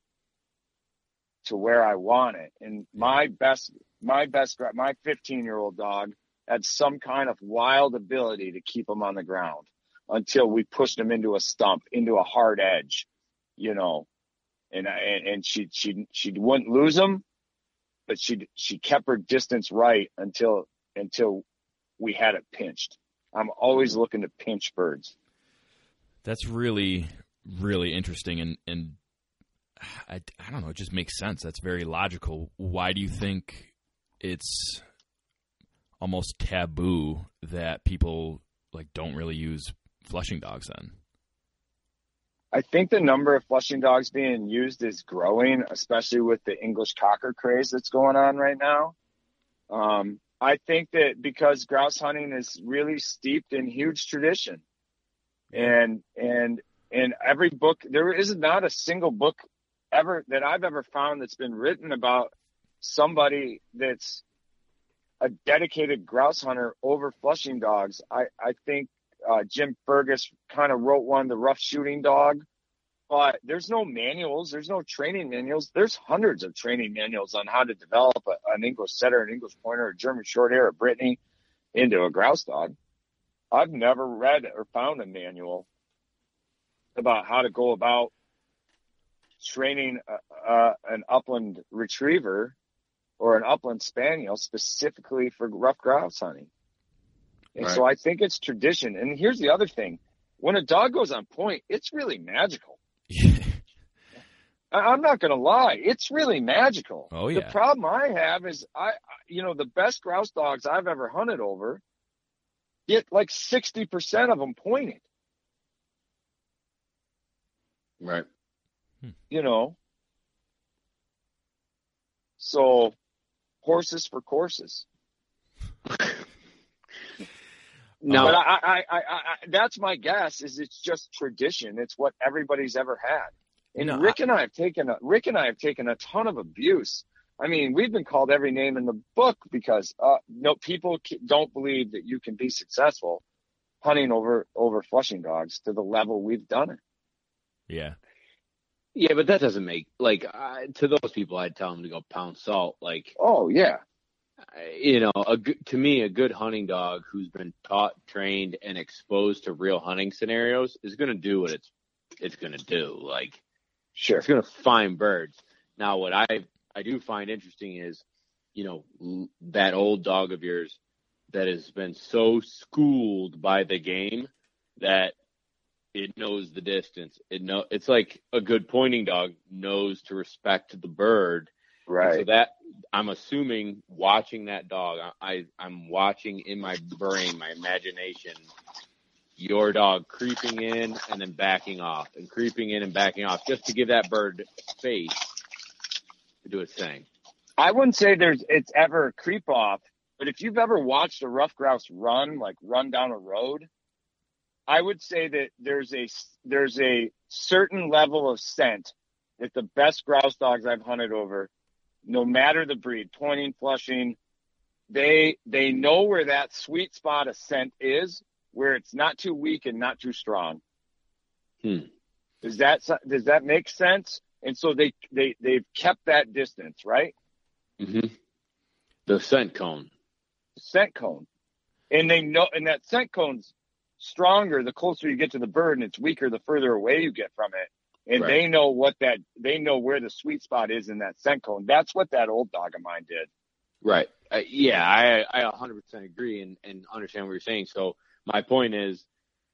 to where I want it. And my best, my best, my fifteen year old dog had some kind of wild ability to keep him on the ground until we pushed him into a stump, into a hard edge, you know, and, and, and she, she, she wouldn't lose him, but she, she kept her distance right until, until we had it pinched. I'm always looking to pinch birds. That's really, really interesting. And, and I, I don't know, it just makes sense. That's very logical. Why do you think it's almost taboo that people like don't really use flushing dogs then? I think the number of flushing dogs being used is growing, especially with the English cocker craze that's going on right now. Um, I think that because grouse hunting is really steeped in huge tradition. And, and, and every book, there is not a single book ever that I've ever found that's been written about somebody that's a dedicated grouse hunter over flushing dogs. I, I think, uh, Jim Fergus kind of wrote one, The Rough Shooting Dog, but there's no manuals. There's no training manuals. There's hundreds of training manuals on how to develop a, an English setter, an English pointer, a German short hair, a Brittany into a grouse dog. I've never read or found a manual about how to go about training uh, uh, an upland retriever or an upland spaniel specifically for rough grouse hunting. And Right. so I think it's tradition. And here's the other thing. When a dog goes on point, it's really magical. I, I'm not going to lie. It's really magical. Oh, yeah. The problem I have is, I, you know, the best grouse dogs I've ever hunted over get like sixty percent of them pointed. Right. You know, So horses for courses. No, but I, I, I, I, I, that's my guess. Is it's just tradition. It's what everybody's ever had. And No, Rick and I have taken a, Rick and I have taken a ton of abuse. I mean, we've been called every name in the book because uh, no people don't believe that you can be successful hunting over over flushing dogs to the level we've done it. Yeah. yeah, but that doesn't make like uh, to those people. I'd tell them to go pound salt. Like, Oh yeah, you know, a good, to me, a good hunting dog who's been taught, trained, and exposed to real hunting scenarios is going to do what it's it's going to do. Like, sure. it's going to find birds. Now, what I I do find interesting is, you know, l- that old dog of yours that has been so schooled by the game that it knows the distance. It know it's like a good pointing dog knows to respect the bird. Right. And so that I'm assuming watching that dog, I, I'm watching in my brain, my imagination, your dog creeping in and then backing off and creeping in and backing off just to give that bird space to do its thing. I wouldn't say there's it's ever a creep off, but if you've ever watched a rough grouse run, like run down a road, I would say that there's a there's a certain level of scent that the best grouse dogs I've hunted over, no matter the breed, pointing, flushing, they they know where that sweet spot of scent is, where it's not too weak and not too strong. Hmm. Does that does that make sense? And so they they they've kept that distance, right? Mm-hmm. The scent cone. Scent cone, and they know, and that scent cone's stronger the closer you get to the bird, and it's weaker the further away you get from it. And Right. they know what that they know where the sweet spot is in that scent cone. That's what that old dog of mine did. Right. Uh, yeah, I I one hundred percent agree and, and understand what you're saying. So my point is,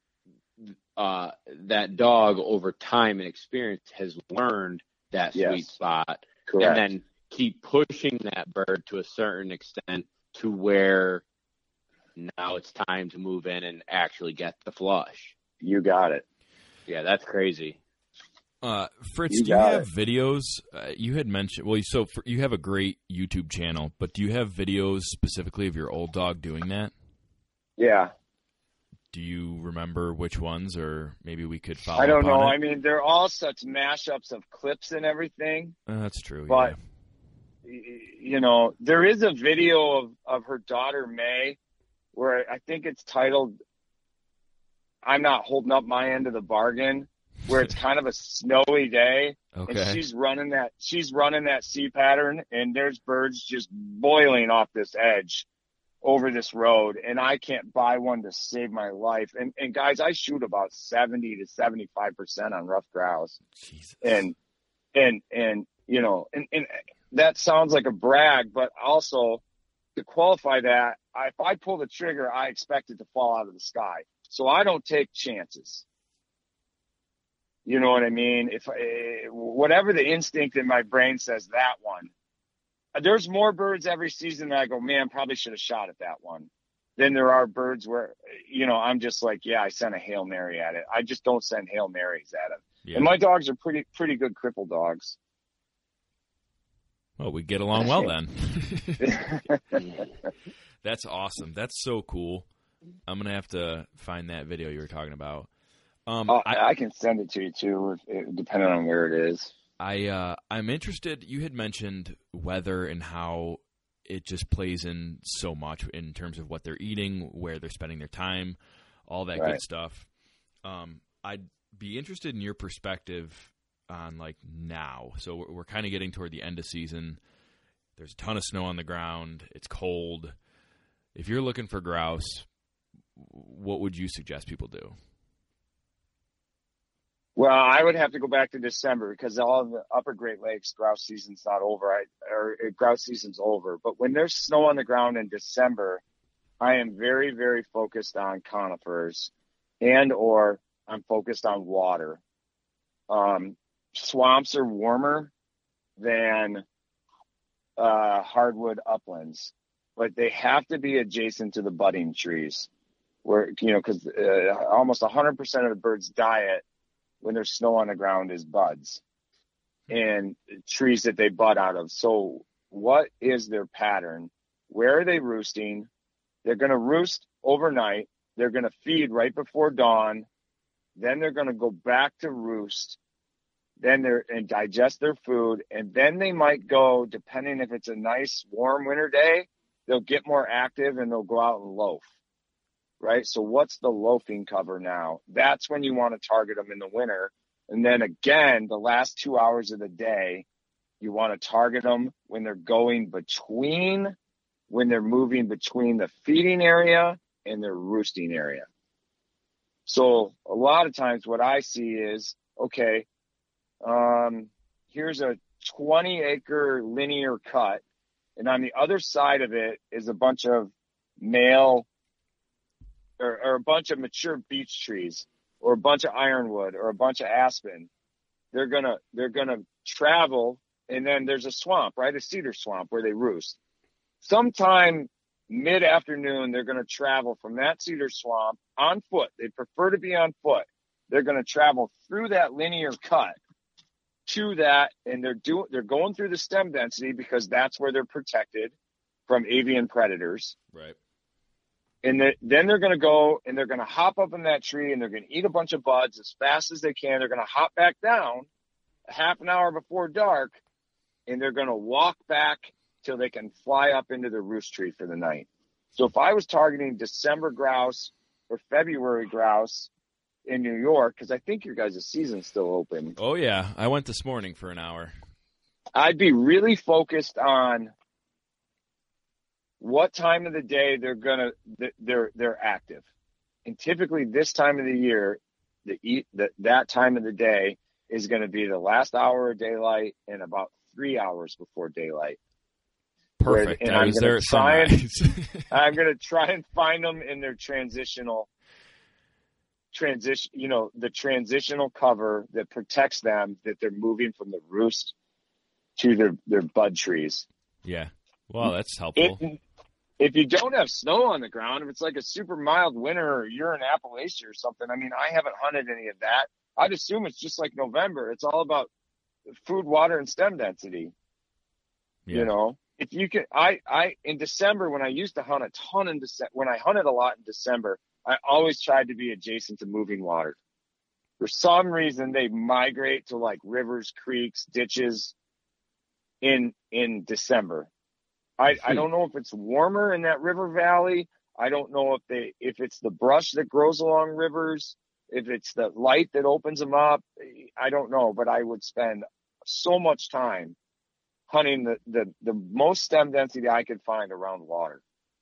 uh, that dog over time and experience has learned that Yes. sweet spot, Correct. and then keep pushing that bird to a certain extent to where now it's time to move in and actually get the flush. You got it. Yeah, that's crazy. Uh, Fritz, You do you got have it. videos? Uh, you had mentioned, well, so for, you have a great YouTube channel, but do you have videos specifically of your old dog doing that? Yeah. Do you remember which ones, or maybe we could follow I don't up on know. it? I mean, they're all such mashups of clips and everything. Uh, that's true, But, yeah. y- you know, there is a video of, of her daughter, May, where I think it's titled, I'm Not Holding Up My End of the Bargain, where it's kind of a snowy day. Okay. And she's running that, she's running that C pattern, and there's birds just boiling off this edge over this road. And I can't buy one to save my life. And, and guys, I shoot about seventy to seventy-five percent on rough grouse. Jesus. And, and, and, you know, and, and that sounds like a brag, but also to qualify that, I, if I pull the trigger, I expect it to fall out of the sky. So I don't take chances. You know what I mean? If uh, whatever the instinct in my brain says that one, there's more birds every season that I go, man, probably should have shot at that one. Then there are birds where, you know, I'm just like, yeah, I sent a Hail Mary at it. I just don't send Hail Marys at it. Yeah. And my dogs are pretty, pretty good cripple dogs. Well, we get along well then. That's awesome. That's so cool. I'm gonna have to find that video you were talking about. Um, Oh, I, I can send it to you too, if, if, depending on where it is. I uh, I'm interested. You had mentioned weather and how it just plays in so much in terms of what they're eating, where they're spending their time, all that Right. good stuff. Um, I'd be interested in your perspective on like now. So we're, we're kind of getting toward the end of season. There's a ton of snow on the ground. It's cold. If you're looking for grouse, what would you suggest people do? Well, I would have to go back to December because all of the upper Great Lakes grouse season's not over. I, or uh, grouse season's over. But when there's snow on the ground in December, I am very, very focused on conifers, and or I'm focused on water. Um, swamps are warmer than uh, hardwood uplands, but they have to be adjacent to the budding trees, where you know because uh, almost one hundred percent of the bird's diet when there's snow on the ground is buds and trees that they bud out of. So what is their pattern? Where are they roosting? They're going to roost overnight. They're going to feed right before dawn. Then they're going to go back to roost. Then they're and digest their food. And then they might go, depending if it's a nice warm winter day, they'll get more active and they'll go out and loaf. Right? So what's the loafing cover now? That's when you want to target them in the winter. And then again, the last two hours of the day, you want to target them when they're going between, when they're moving between the feeding area and their roosting area. So a lot of times what I see is, okay, um, here's a twenty acre linear cut. And on the other side of it is a bunch of male or, or a bunch of mature beech trees or a bunch of ironwood or a bunch of aspen. They're going to, they're going to travel. And then there's a swamp, right? A cedar swamp where they roost. Sometime mid-afternoon, they're going to travel from that cedar swamp on foot. They prefer to be on foot. They're going to travel through that linear cut to that, and they're doing, they're going through the stem density because that's where they're protected from avian predators. Right. And the, then they're going to go and they're going to hop up in that tree and they're going to eat a bunch of buds as fast as they can. They're going to hop back down a half an hour before dark, and they're going to walk back till they can fly up into the roost tree for the night. So if I was targeting December grouse or February grouse in New York, because I think your guys' season's still open. Oh, yeah. I went this morning for an hour. I'd be really focused on what time of the day they're gonna they're they're active. And typically this time of the year, the eat that that time of the day is going to be the last hour of daylight and about three hours before daylight. Perfect. And I I'm was gonna there at try and, sunrise. I'm going to try and find them in their transitional transition, you know, the transitional cover that protects them, that they're moving from the roost to their, their bud trees. Yeah. Well, that's helpful. If, if you don't have snow on the ground, if it's like a super mild winter or you're in Appalachia or something, I mean, I haven't hunted any of that. I'd assume it's just like November. It's all about food, water, and stem density. Yeah. You know, if you can, I, I, in December, when I used to hunt a ton in December, when I hunted a lot in December, I always tried to be adjacent to moving water. For some reason, they migrate to like rivers, creeks, ditches in, in December. I, I don't know if it's warmer in that river valley. I don't know if they, if it's the brush that grows along rivers, if it's the light that opens them up. I don't know, but I would spend so much time hunting the, the, the most stem density I could find around water.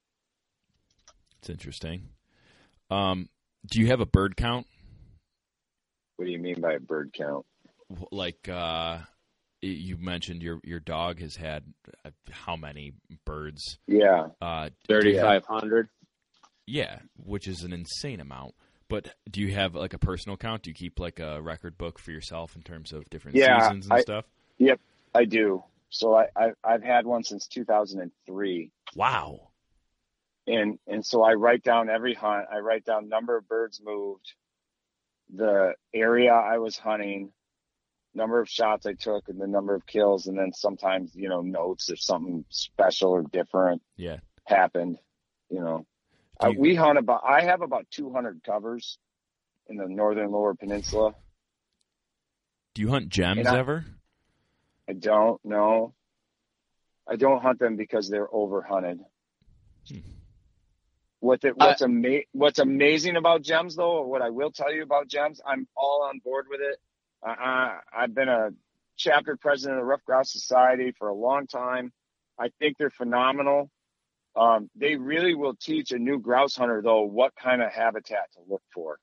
It's interesting. Um, do you have a bird count? What do you mean by a bird count? Like, uh, you mentioned your, your dog has had uh, how many birds? Yeah. Uh, thirty-five hundred. Yeah, which is an insane amount. But do you have like a personal count? Do you keep like a record book for yourself in terms of different yeah, seasons and I, stuff? Yep, I do. So I, I, I've had one since two thousand three. Wow. And and so I write down every hunt. I write down number of birds moved, the area I was hunting, number of shots I took, and the number of kills. And then sometimes, you know, notes if something special or different yeah. happened, you know. You, uh, we hunt about, I have about two hundred covers in the northern lower peninsula. Do you hunt gems I, ever? I don't know. I don't hunt them because they're over hunted. Hmm. What the, what's uh, ama- what's amazing about gems, though, or what I will tell you about gems, I'm all on board with it. Uh, I, I've been a chapter president of the Rough Grouse Society for a long time. I think they're phenomenal. Um, they really will teach a new grouse hunter, though, what kind of habitat to look for.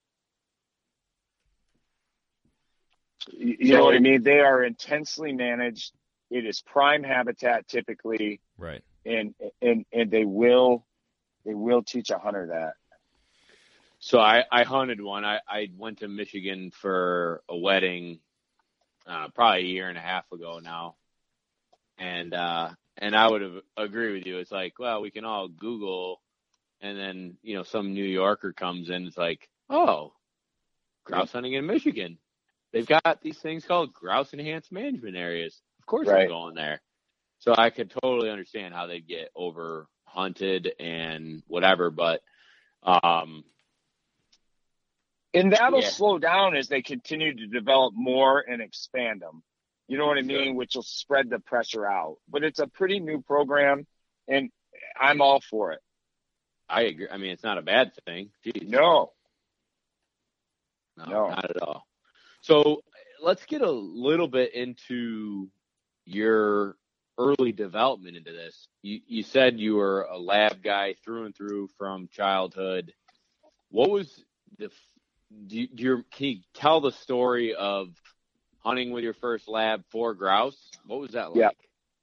You, you so, know what I mean? They are intensely managed. It is prime habitat typically, right? And and and they will they will teach a hunter that. So I, I hunted one. I, I went to Michigan for a wedding, uh, probably a year and a half ago now, and uh, and I would have agree with you. It's like, well, we can all Google, and then you know some New Yorker comes in. It's like, oh, grouse hunting in Michigan. They've got these things called grouse enhanced management areas. Of course, right. I'm going there. So I could totally understand how they'd get over hunted and whatever, but um, and that'll yeah. slow down as they continue to develop more and expand them. You know what I mean? Sure. Which will spread the pressure out. But it's a pretty new program, and I'm all for it. I agree. I mean, it's not a bad thing. Jeez. No. no, No. not at all. So let's get a little bit into your early development into this. You, you said you were a lab guy through and through from childhood. What was the, do you, do you, can you tell the story of hunting with your first lab for grouse? What was that like? Yeah.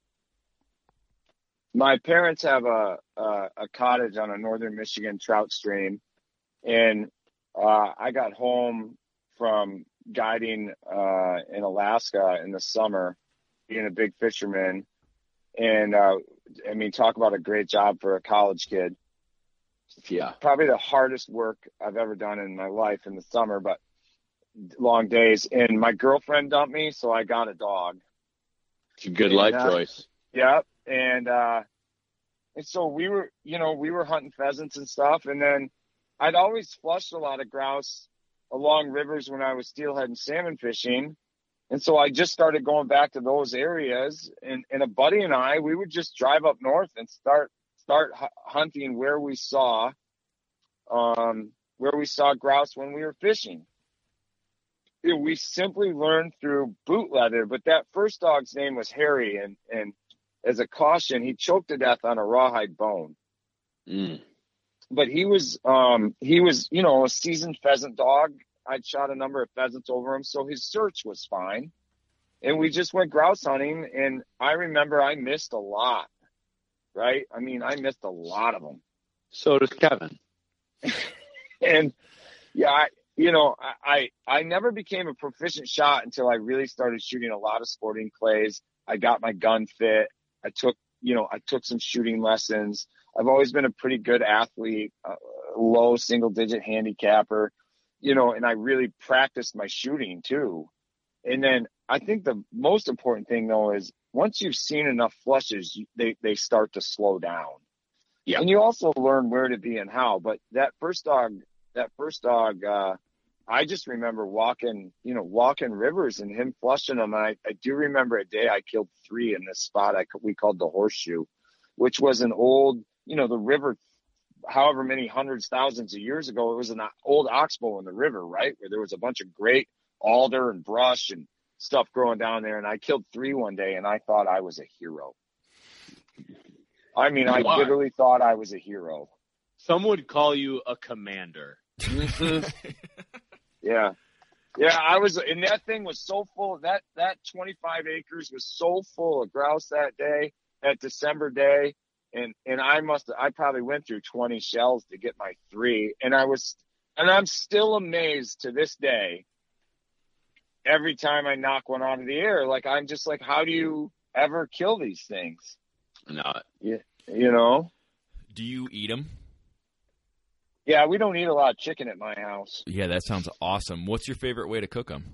My parents have a, a, a cottage on a northern Michigan trout stream. And uh, I got home from guiding uh, in Alaska in the summer, being a big fisherman. And, uh, I mean, talk about a great job for a college kid. Yeah. Probably the hardest work I've ever done in my life in the summer, but long days. And my girlfriend dumped me, so I got a dog. It's a good and, life uh, choice. Yep. And, uh, and so we were, you know, we were hunting pheasants and stuff. And then I'd always flushed a lot of grouse along rivers when I was steelhead and salmon fishing. And so I just started going back to those areas, and, and a buddy and I, we would just drive up north and start, start hu- hunting where we saw, um, where we saw grouse when we were fishing. You know, we simply learned through boot leather, but that first dog's name was Harry. And, and as a caution, he choked to death on a rawhide bone. Mm. But he was, um, he was, you know, a seasoned pheasant dog. I'd shot a number of pheasants over him, so his search was fine. And we just went grouse hunting, and I remember I missed a lot, right? I mean, I missed a lot of them. So does Kevin. And, yeah, I, you know, I, I I never became a proficient shot until I really started shooting a lot of sporting clays. I got my gun fit. I took, you know, I took some shooting lessons. I've always been a pretty good athlete, uh, low single-digit handicapper. You know, and I really practiced my shooting too. And then I think the most important thing though is once you've seen enough flushes, they, they start to slow down. Yeah. And you also learn where to be and how. But that first dog, that first dog, uh, I just remember walking, you know, walking rivers and him flushing them. And I, I do remember a day I killed three in this spot I we called the Horseshoe, which was an old, you know, the river. However many hundreds, thousands of years ago, it was an old oxbow in the river, right? Where there was a bunch of great alder and brush and stuff growing down there. And I killed three one day, and I thought I was a hero. I mean, You I are. literally thought I was a hero. Some would call you a commander. Yeah. Yeah, I was, and that thing was so full. That, that twenty-five acres was so full of grouse that day, that December day. And, and I must, I probably went through twenty shells to get my three. And I was, and I'm still amazed to this day. Every time I knock one out of the air, like, I'm just like, how do you ever kill these things? No. Yeah. You know? Do you eat them? Yeah, we don't eat a lot of chicken at my house. Yeah, that sounds awesome. What's your favorite way to cook them?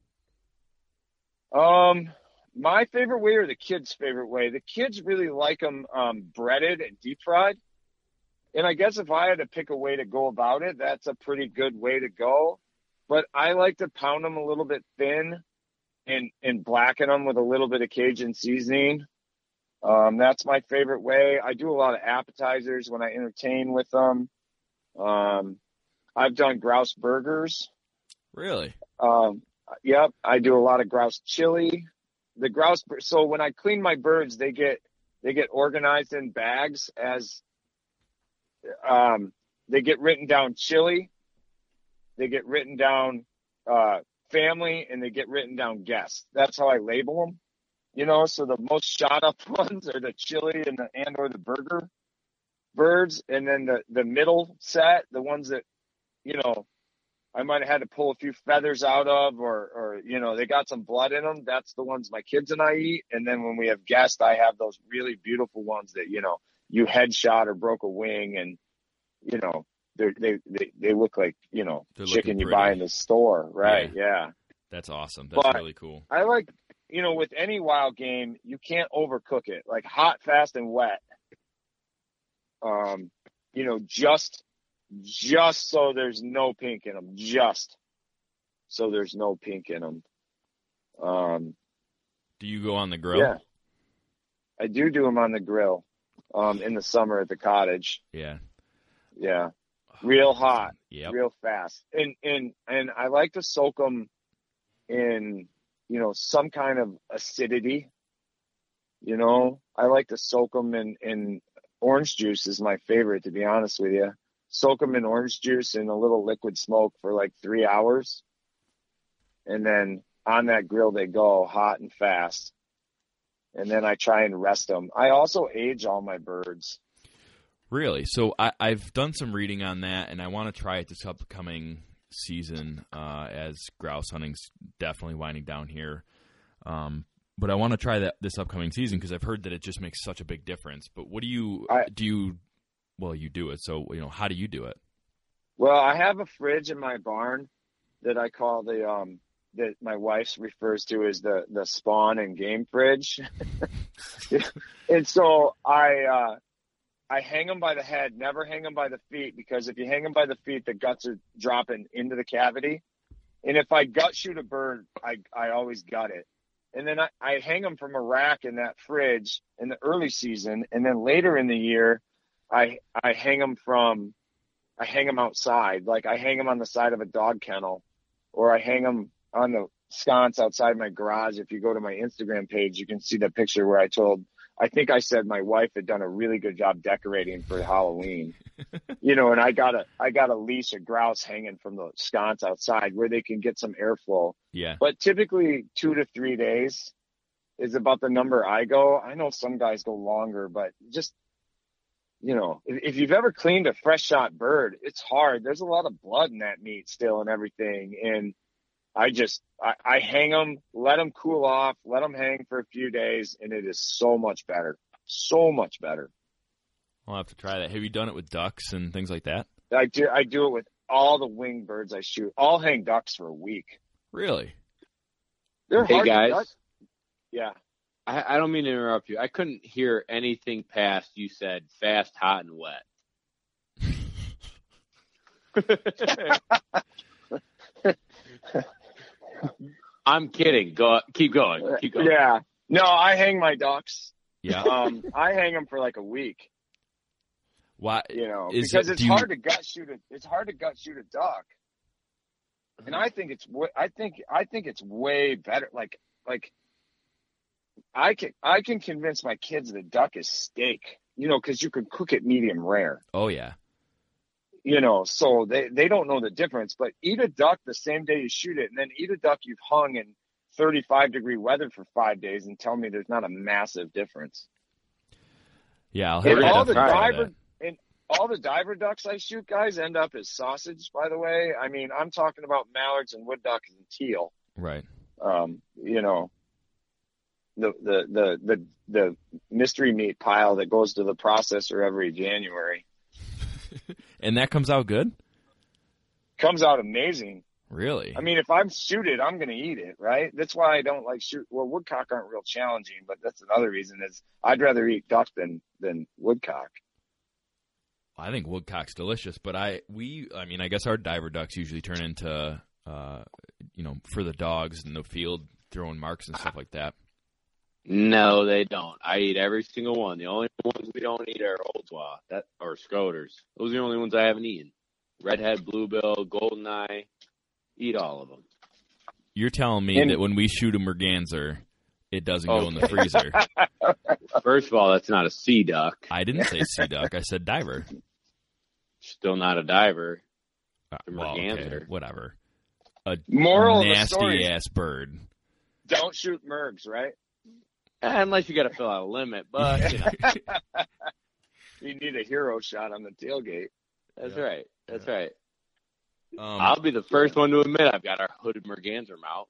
Um, my favorite way or the kids' favorite way? The kids really like them um, breaded and deep fried. And I guess if I had to pick a way to go about it, that's a pretty good way to go. But I like to pound them a little bit thin and, and blacken them with a little bit of Cajun seasoning. Um, that's my favorite way. I do a lot of appetizers when I entertain with them. Um, I've done grouse burgers. Really? Um, yep. I do a lot of grouse chili. The grouse. So when I clean my birds, they get, they get organized in bags as, um, they get written down chili. They get written down, uh, family, and they get written down guests. That's how I label them. You know, so the most shot up ones are the chili and the, and or the burger birds. And then the, the middle set, the ones that, you know, I might have had to pull a few feathers out of, or, or, you know, they got some blood in them. That's the ones my kids and I eat. And then when we have guests, I have those really beautiful ones that, you know, you headshot or broke a wing, and, you know, they they they they look like, you know, They're chicken you pretty. buy in the store. Right. Yeah. yeah. That's awesome. That's but really cool. I like, you know, with any wild game, you can't overcook it. Like hot, fast, and wet. Um, you know, just just so there's no pink in them. Just so there's no pink in them. Um, do you go on the grill? Yeah, I do do them on the grill. Um, in the summer at the cottage. Yeah. Yeah. Real hot. Yep. Real fast. And and and I like to soak them in, you know, some kind of acidity. You know, I like to soak them in, in orange juice is my favorite, to be honest with you. Soak them in orange juice and a little liquid smoke for like three hours. And then on that grill they go, hot and fast. And then I try and rest them. I also age all my birds. Really? So I, I've done some reading on that, and I want to try it this upcoming season uh, as grouse hunting's definitely winding down here. Um, but I want to try that this upcoming season because I've heard that it just makes such a big difference. But what do you I, do? You well, you do it. So you know, how do you do it? Well, I have a fridge in my barn that I call the um, that my wife refers to as the the spawn and game fridge. And so I uh, I hang them by the head, never hang them by the feet, because if you hang them by the feet, the guts are dropping into the cavity. And if I gut shoot a bird, I I always gut it. And then I, I hang them from a rack in that fridge in the early season, and then later in the year, I I hang them from I hang them outside, like I hang them on the side of a dog kennel, or I hang them on the sconce outside my garage. If you go to my Instagram page, you can see the picture where I told, I think I said my wife had done a really good job decorating for Halloween, you know, and I got a, I got a leash of grouse hanging from the sconce outside where they can get some airflow. Yeah. But typically two to three days is about the number I go. I know some guys go longer, but just, you know, if, if you've ever cleaned a fresh shot bird, it's hard. There's a lot of blood in that meat still and everything. And I just, I, I hang them, let them cool off, let them hang for a few days, and it is so much better. So much better. I'll have to try that. Have you done it with ducks and things like that? I do, I do it with all the winged birds I shoot. I'll hang ducks for a week. Really? They're Hey, hard to guys. duck. Yeah. I, I don't mean to interrupt you. I couldn't hear anything past you said fast, hot, and wet. I'm kidding. Go, keep going. Keep going. Yeah. No, I hang my ducks. Yeah. Um, I hang them for like a week. Why? You know, Is because it- it's do you- hard to gut shoot a, it's hard to gut shoot a duck. And I think it's, wa- I think, I think it's way better. Like, like, I can, I can convince my kids that duck is steak, you know, cause you can cook it medium rare, Oh yeah. you know, so they, they don't know the difference, but eat a duck the same day you shoot it, and then eat a duck you've hung in thirty-five degree weather for five days and tell me there's not a massive difference. Yeah. I'll And have to all the definitely try diver, that. and all the diver ducks I shoot, guys, end up as sausage, by the way. I mean, I'm talking about mallards and wood ducks and teal. Right. Um, you know, the, the, the, the, the mystery meat pile that goes to the processor every January. And that comes out good? Comes out amazing. Really? I mean, if I'm shoot it, I'm going to eat it, right? That's why I don't like shoot. Well, woodcock aren't real challenging, but that's another reason is I'd rather eat duck than, than woodcock. I think woodcock's delicious, but I we I mean I guess our diver ducks usually turn into uh you know for the dogs in the field throwing marks and stuff like that. No, they don't. I eat every single one. The only ones we don't eat are Old Swa, that or Scroters. Those are the only ones I haven't eaten. Redhead, bluebill, goldeneye. Eat all of them. You're telling me And- that when we shoot a merganser, it doesn't go in the Okay. freezer. First of all, that's not a sea duck. I didn't say sea duck. I said diver. Still not a diver. Uh, A well, okay, merganser. whatever. A Moral of the nasty story: ass bird. don't shoot mergs, right? Eh, Unless you got to fill out a limit, but you know, You need a hero shot on the tailgate. that's Yeah. right. That's right. Um, I'll be the first one to admit I've got our hooded merganser mount.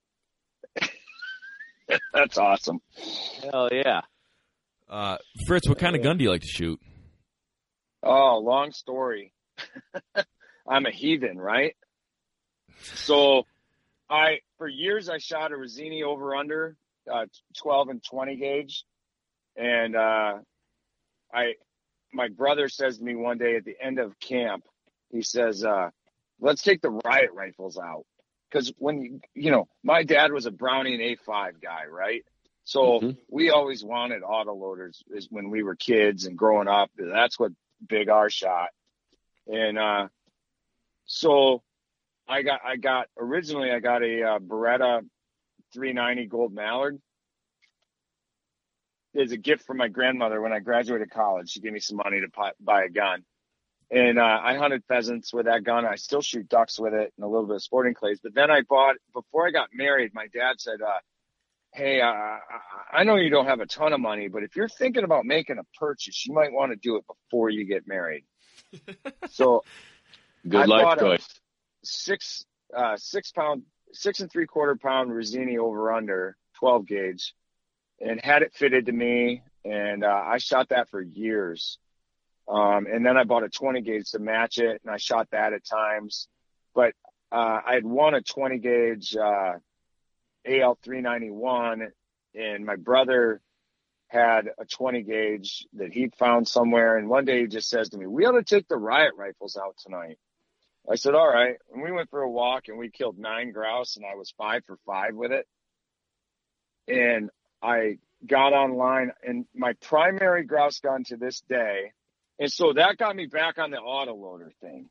That's awesome. Hell yeah. uh, Fritz, what kind of gun do you like to shoot? Oh, long story. I'm a heathen, right? So I, for years, I shot a Rosini over under uh, twelve and twenty gauge. And, uh, I, my brother says to me one day at the end of camp, he says, uh, let's take the riot rifles out. Cause when you, you know, my dad was a Browning A five guy, right? So Mm-hmm. we always wanted autoloaders is when we were kids and growing up. That's what Big R shot. And, uh, so I got, I got, originally I got a uh, Beretta three ninety Gold Mallard. As a gift from my grandmother when I graduated college. She gave me some money to buy, buy a gun. And uh, I hunted pheasants with that gun. I still shoot ducks with it and a little bit of sporting clays. But then I bought, before I got married, my dad said, uh, hey, uh, I know you don't have a ton of money, but if you're thinking about making a purchase, you might want to do it before you get married. So Good I life bought choice. a six, uh, six pound, six and three quarter pound Rizzini over under twelve gauge. And had it fitted to me, and uh, I shot that for years. Um, and then I bought a twenty gauge to match it, and I shot that at times. But uh, I had won a twenty gauge uh, A L three ninety-one, and my brother had a twenty gauge that he'd found somewhere. And one day he just says to me, we ought to take the riot rifles out tonight. I said, all right. And we went for a walk, and we killed nine grouse, and I was five for five with it. And I got online, and my primary grouse gun to this day. And so that got me back on the autoloader thing.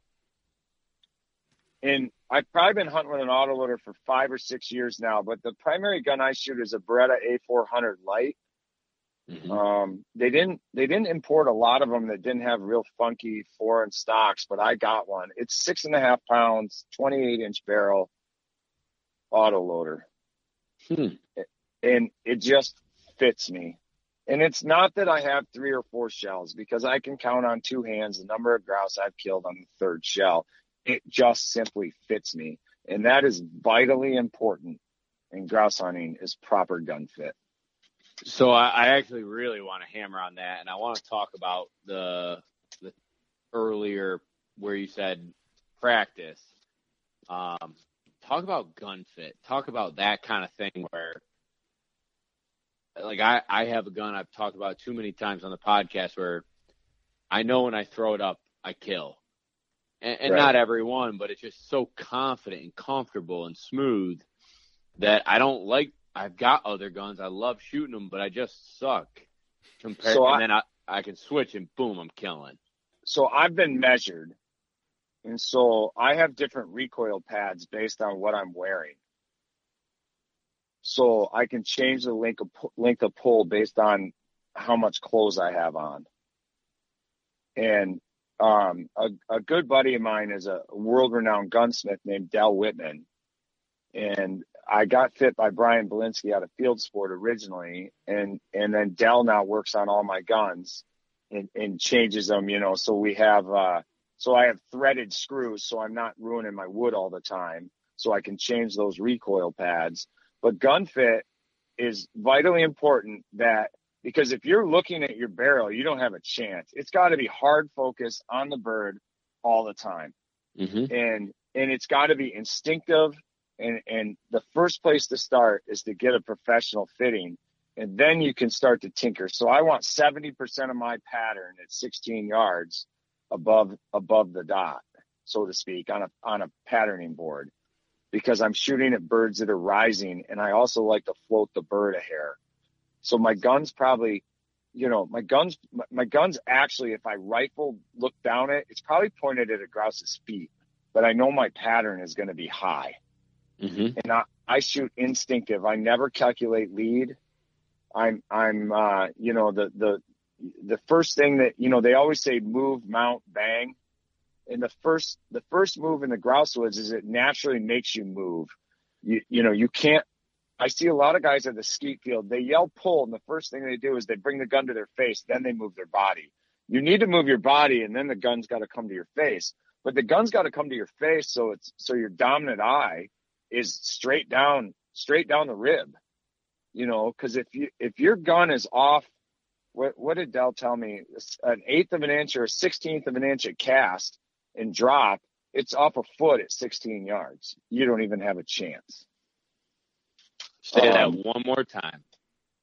And I've probably been hunting with an autoloader for five or six years now, but the primary gun I shoot is a Beretta A four hundred light. Mm-hmm. Um, they didn't, they didn't import a lot of them that didn't have real funky foreign stocks, but I got one. It's six and a half pounds, twenty-eight inch barrel autoloader. Hmm. And it just fits me. And it's not that I have three or four shells, because I can count on two hands the number of grouse I've killed on the third shell. It just simply fits me. And that is vitally important in grouse hunting, is proper gun fit. So I, I actually really want to hammer on that, and I want to talk about the the earlier where you said practice. Um, talk about gun fit. Talk about that kind of thing where, like, I, I have a gun I've talked about too many times on the podcast where I know when I throw it up, I kill. And, and Right. not every one, but it's just so confident and comfortable and smooth that I don't like, I've got other guns. I love shooting them, but I just suck. Compared, So and I- then I, I can switch and boom, I'm killing. So I've been measured. And so I have different recoil pads based on what I'm wearing. So I can change the length of, length of pull based on how much clothes I have on. And um, a, a good buddy of mine is a world-renowned gunsmith named Del Whitman. And I got fit by Brian Belinsky out of Field Sport originally. And, and then Del now works on all my guns and, and changes them, you know. So we have, uh, so I have threaded screws, so I'm not ruining my wood all the time. So I can change those recoil pads. But gun fit is vitally important, that because if you're looking at your barrel, you don't have a chance. It's got to be hard focus on the bird all the time. Mm-hmm. And, and it's got to be instinctive. And, and the first place to start is to get a professional fitting, and then you can start to tinker. So I want seventy percent of my pattern at sixteen yards above, above the dot, so to speak, on a, on a patterning board, because I'm shooting at birds that are rising, and I also like to float the bird a hair. So my gun's probably, you know, my guns, my, my guns actually, if I rifle look down it, it's probably pointed at a grouse's feet, but I know my pattern is going to be high. Mm-hmm. And I, I shoot instinctive. I never calculate lead. I'm, I'm, uh, you know, the, the, the first thing that, you know, they always say move, mount, bang. And the first, the first move in the grouse woods is it naturally makes you move. You, you know, you can't, I see a lot of guys at the skeet field, they yell pull, and the first thing they do is they bring the gun to their face, then they move their body. You need to move your body, and then the gun's got to come to your face. But the gun's got to come to your face, so it's, so your dominant eye is straight down, straight down the rib. You know, because if you, if your gun is off, what, what did Del tell me? An eighth of an inch or a sixteenth of an inch at cast and drop, it's off a foot at sixteen yards. You don't even have a chance. Say Um, that one more time.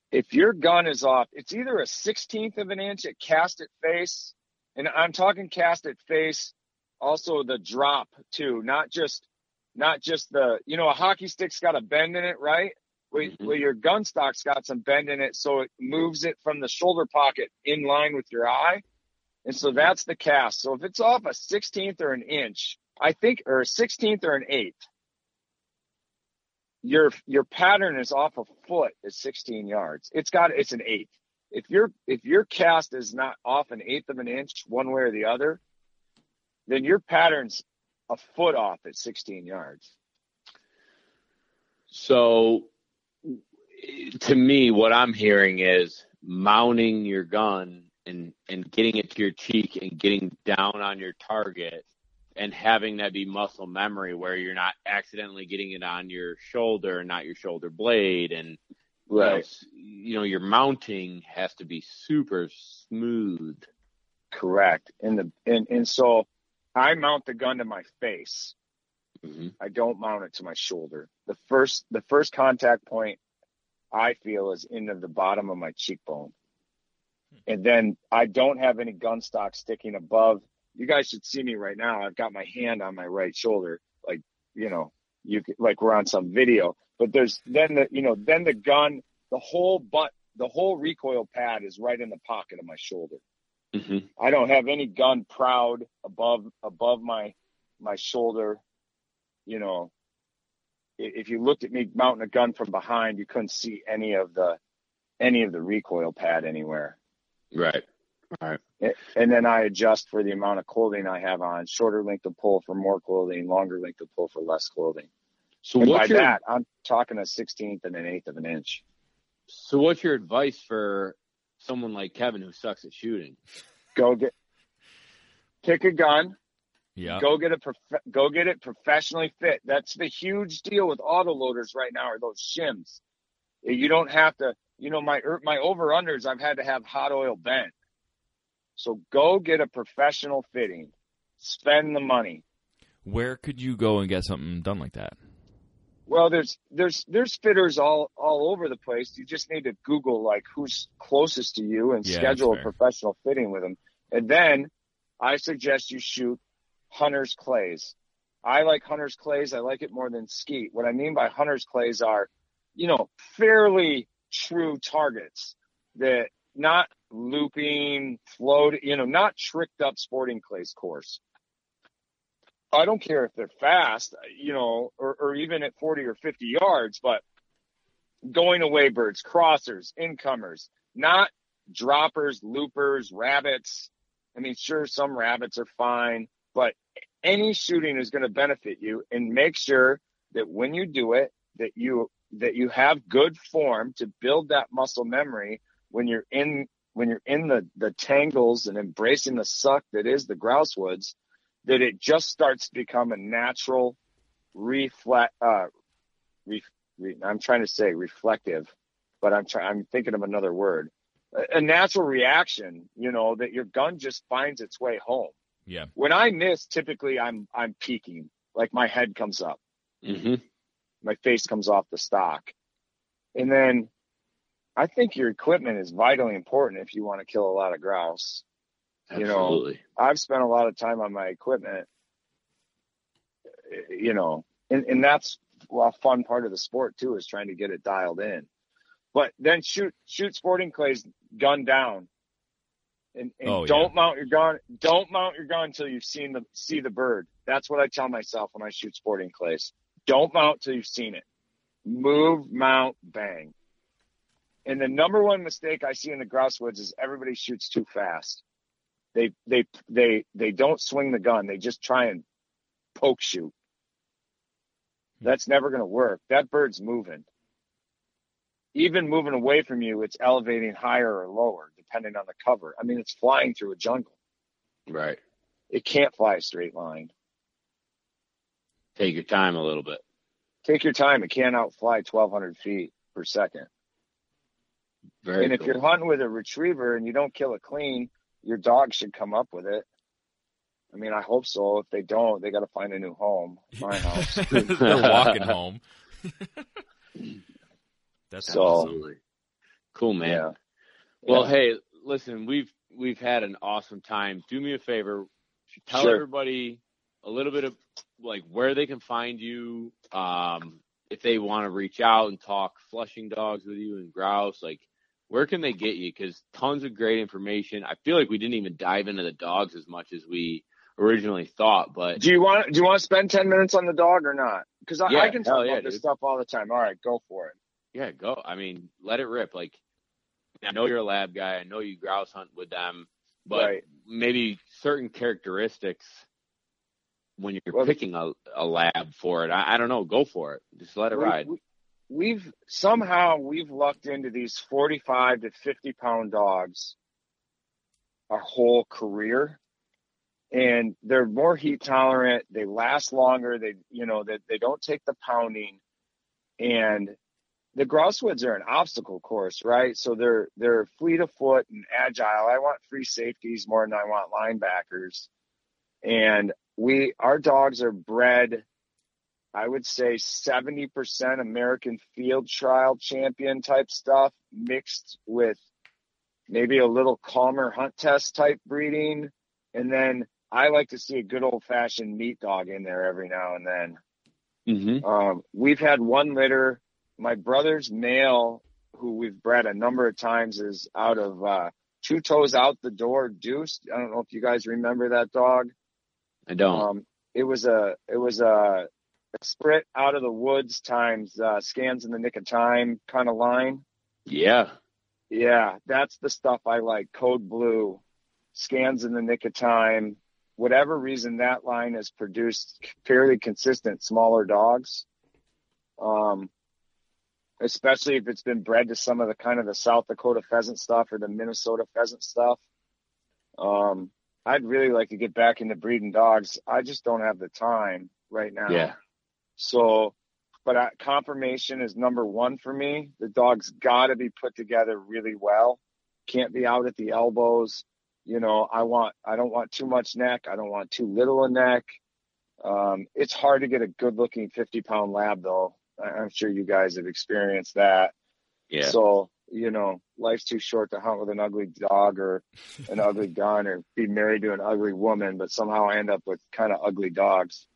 if your gun is off, it's either a sixteenth of an inch at cast at face, and I'm talking cast at face, also the drop too, not just not just the, you know, a hockey stick's got a bend in it, right? Well, Mm-hmm. well, your gun stock's got some bend in it, so it moves it from the shoulder pocket in line with your eye. And so that's the cast. So if it's off a sixteenth or an inch, I think, or a sixteenth or an eighth, your your pattern is off a foot at sixteen yards. It's got it's an eighth. If your if your cast is not off an eighth of an inch one way or the other, then your pattern's a foot off at sixteen yards. So to me, what I'm hearing is mounting your gun and, and getting it to your cheek and getting down on your target and having that be muscle memory where you're not accidentally getting it on your shoulder and not your shoulder blade. And, Right. you know, you know, your mounting has to be super smooth. Correct. And the and, and so I mount the gun to my face. Mm-hmm. I don't mount it to my shoulder. The first the first contact point I feel is into the bottom of my cheekbone. And then I don't have any gun stock sticking above. You guys should see me right now. I've got my hand on my right shoulder, like, you know, you could, like we're on some video. But there's then the, you know, then the gun, the whole butt, the whole recoil pad is right in the pocket of my shoulder. Mm-hmm. I don't have any gun proud above above my my shoulder. You know, if you looked at me mounting a gun from behind, you couldn't see any of the any of the recoil pad anywhere. Right. All right. And then I adjust for the amount of clothing I have on. Shorter length of pull for more clothing, longer length of pull for less clothing. So And by what's your that, I'm talking a sixteenth and an eighth of an inch. so what's your advice for someone like Kevin who sucks at shooting? Go get, pick a gun. Yeah. Go get a prof- go get it professionally fit. That's the huge deal with autoloaders right now, are those shims. You don't have to, you know, my my over unders I've had to have hot oil bent. So go get a professional fitting. Spend the money. Where could you go and get something done like that? Well, there's there's there's fitters all all over the place. You just need to Google like who's closest to you and Yeah, schedule a that's fair. professional fitting with them. And then I suggest you shoot Hunter's clays. I like Hunter's clays. I like it more than skeet. What I mean by Hunter's clays are, you know, fairly true targets that not looping, float, you know, not tricked up sporting clays course. I don't care if they're fast, you know, or, or even at forty or fifty yards, but going away birds, crossers, incomers, not droppers, loopers, rabbits. I mean, sure, some rabbits are fine, but any shooting is going to benefit you, and make sure that when you do it, that you, that you have good form to build that muscle memory when you're in, when you're in the, the tangles and embracing the suck that is the grouse woods, that it just starts to become a natural reflect, uh, re, re, I'm trying to say reflective, but I'm trying, I'm thinking of another word, a, a natural reaction, you know, that your gun just finds its way home. Yeah. When I miss, typically I'm, I'm peeking, like my head comes up, Mm-hmm. my face comes off the stock. And then I think your equipment is vitally important if you want to kill a lot of grouse. You know, Absolutely. I've spent a lot of time on my equipment, you know, and, and that's a fun part of the sport too, is trying to get it dialed in. But then shoot, shoot sporting clays, gun down, and, and Oh, don't yeah. mount your gun. Don't mount your gun until you've seen the see the bird. That's what I tell myself when I shoot sporting clays. Don't mount till you've seen it. Move, mount, bang. And the number one mistake I see in the grouse woods is everybody shoots too fast. They they they they don't swing the gun. They just try and poke shoot. That's never going to work. That bird's moving. Even moving away from you, it's elevating higher or lower, depending on the cover. I mean, it's flying through a jungle. Right. It can't fly a straight line. Take your time a little bit. Take your time. It can't outfly twelve hundred feet per second. Very and if cool. you're hunting with a retriever and you don't kill it clean, your dog should come up with it. I mean, I hope so. If they don't, they got to find a new home. My house. They're walking home. That's So- awesome. Absolutely. Cool, man. Yeah. Well, Yeah. hey, listen, we've we've had an awesome time. Do me a favor, tell Sure. everybody a little bit of like where they can find you, um, if they want to reach out and talk Flushing dogs with you and grouse, like where can they get you? Because tons of great information. I feel like we didn't even dive into the dogs as much as we originally thought, but Do you want do you want to spend ten minutes on the dog or not? Because I, Yeah, I can talk hell about yeah, this dude. stuff all the time. All right, go for it. yeah, go. I mean, let it rip. Like, I know you're a lab guy. I know you grouse hunt with them, but Right. maybe certain characteristics when you're Well, picking a, a lab for it. I, I don't know. Go for it. Just let it we, ride. we, we've somehow we've lucked into these forty-five to fifty pound dogs our whole career, and they're more heat tolerant. They last longer. They, you know, that they, they don't take the pounding, and the grousewoods are an obstacle course, right? So they're they're fleet of foot and agile. I want free safeties more than I want linebackers, and we our dogs are bred, I would say seventy percent American field trial champion type stuff mixed with maybe a little calmer hunt test type breeding. And then I like to see a good old fashioned meat dog in there every now and then. Mm-hmm. Um, we've had one litter. My brother's male, who we've bred a number of times, is out of uh, Two Toes Out the Door Deuce. I don't know if you guys remember that dog. I don't. Um, it was a it was a, a sprit out of the woods times uh, scans in the nick of time kind of line. Yeah. Yeah, that's the stuff I like. Code Blue, scans in the nick of time. Whatever reason, that line has produced fairly consistent smaller dogs. Um, especially if it's been bred to some of the kind of the South Dakota pheasant stuff or the Minnesota pheasant stuff. Um, I'd really like to get back into breeding dogs. I just don't have the time right now. Yeah. So, but I, confirmation is number one for me. The dog's got to be put together really well. Can't be out at the elbows. You know, I want, I don't want too much neck. I don't want too little a neck. Um, it's hard to get a good looking fifty pound lab though. I, I'm sure you guys have experienced that. Yeah. So, you know, life's too short to hunt with an ugly dog or an ugly gun or be married to an ugly woman, but somehow I end up with kind of ugly dogs.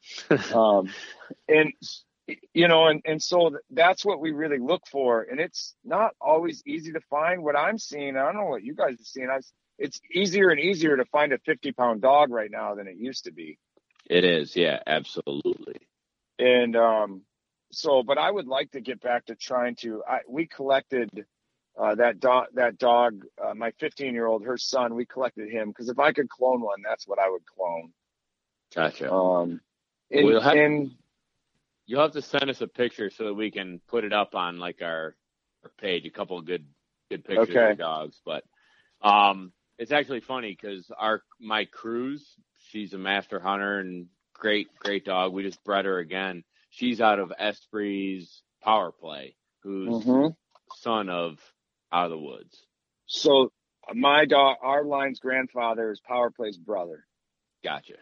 um, and, you know, and, and so that's what we really look for. And it's not always easy to find. What I'm seeing, I don't know what you guys are seeing. I, it's easier and easier to find a fifty pound dog right now than it used to be. It is. Yeah, absolutely. And, um, so, but I would like to get back to trying to, I, we collected, uh, that dog, that dog, uh, my fifteen year old, her son, we collected him. Cause if I could clone one, that's what I would clone. Gotcha. Um, and, We'll have- and You'll have to send us a picture so that we can put it up on like our, our page, a couple of good, good pictures Okay. of the dogs. But, um, it's actually funny because our, my Cruz, she's a master hunter and great, great dog. We just bred her again. She's out of Esprit's Power Play, who's Mhm. son of Out of the Woods. so my dog, our line's grandfather is Power Play's brother. Gotcha.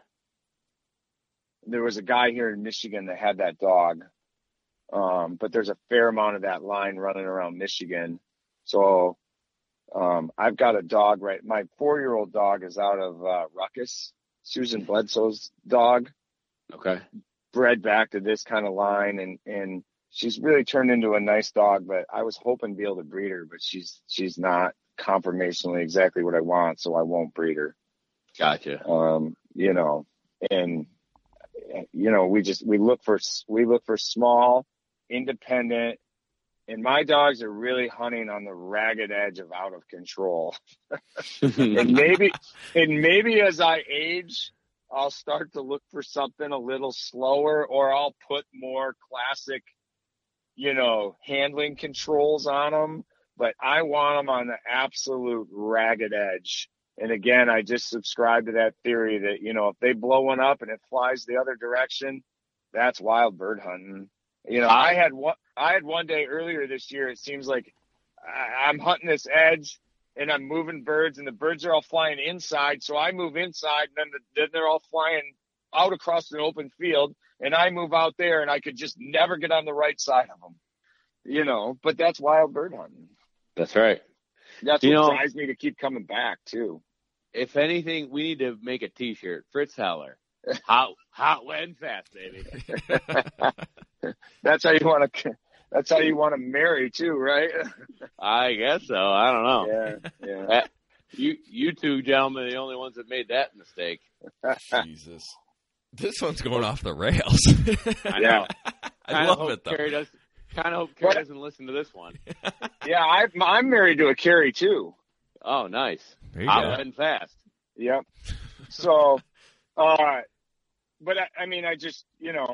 There was a guy here in Michigan that had that dog. Um, but there's a fair amount of that line running around Michigan. So, um, I've got a dog, right? My four year old dog is out of, uh, Ruckus, Susan Bledsoe's dog, Okay. bred back to this kind of line. And, and she's really turned into a nice dog, but I was hoping to be able to breed her, but she's, she's not conformationally exactly what I want. So I won't breed her. Gotcha. Um, you know, and, you know, we just, we look for, we look for small, independent, and my dogs are really hunting on the ragged edge of out of control. and maybe, and maybe as I age, I'll start to look for something a little slower, or I'll put more classic, you know, handling controls on them, but I want them on the absolute ragged edge. And again, I just subscribe to that theory that, you know, if they blow one up and it flies the other direction, that's wild bird hunting. You know, I had one, I had one day earlier this year. It seems like I, I'm hunting this edge and I'm moving birds and the birds are all flying inside. So I move inside and then, the, then they're all flying out across an open field and I move out there and I could just never get on the right side of them, you know, but that's wild bird hunting. That's right. That's You what know- drives me to keep coming back too. If anything, we need to make a T-shirt. Fritz Heller, hot, hot, wet, and fast, baby. That's how you want to. That's how you want to marry too, right? I guess so. I don't know. Yeah, yeah. That- you, you two gentlemen are the only ones that made that mistake. Jesus. This one's going off the rails. I know. I Kinda love hope it, though. Carrie does. Kind of hope Carrie What? doesn't listen to this one. Yeah, I, I'm married to a Carrie too. Oh, nice. There you Hot, go. wet, and fast. Yep. So, uh, but I, I mean, I just, you know,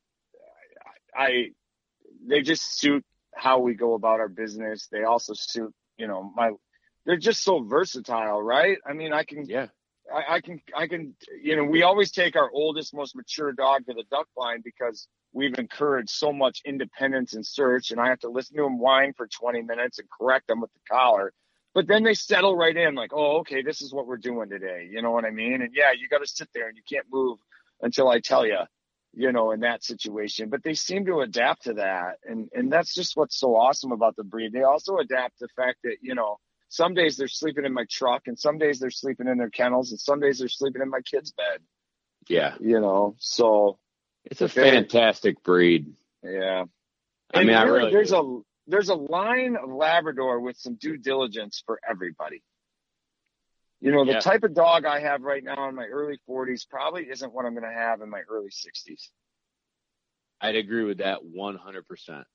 I, they just suit how we go about our business. They also suit, you know, my, they're just so versatile, right? I mean, I can, Yeah. I, I can, I can, you know, we always take our oldest, most mature dog to the duck blind because we've encouraged so much independence and search, and I have to listen to them whine for twenty minutes and correct them with the collar. But then they settle right in like, oh, okay, this is what we're doing today. You know what I mean? And yeah, you got to sit there and you can't move until I tell you, you know, in that situation. But they seem to adapt to that. And, and that's just what's so awesome about the breed. They also adapt to the fact that, you know, some days they're sleeping in my truck and some days they're sleeping in their kennels and some days they're sleeping in my kid's bed, Yeah. you know, so It's a They- fantastic breed. yeah. I And mean, I really, really there's do. a there's a line of Labrador with some due diligence for everybody. You know, the Yeah. type of dog I have right now in my early forties probably isn't what I'm going to have in my early sixties. I'd agree with that one hundred percent.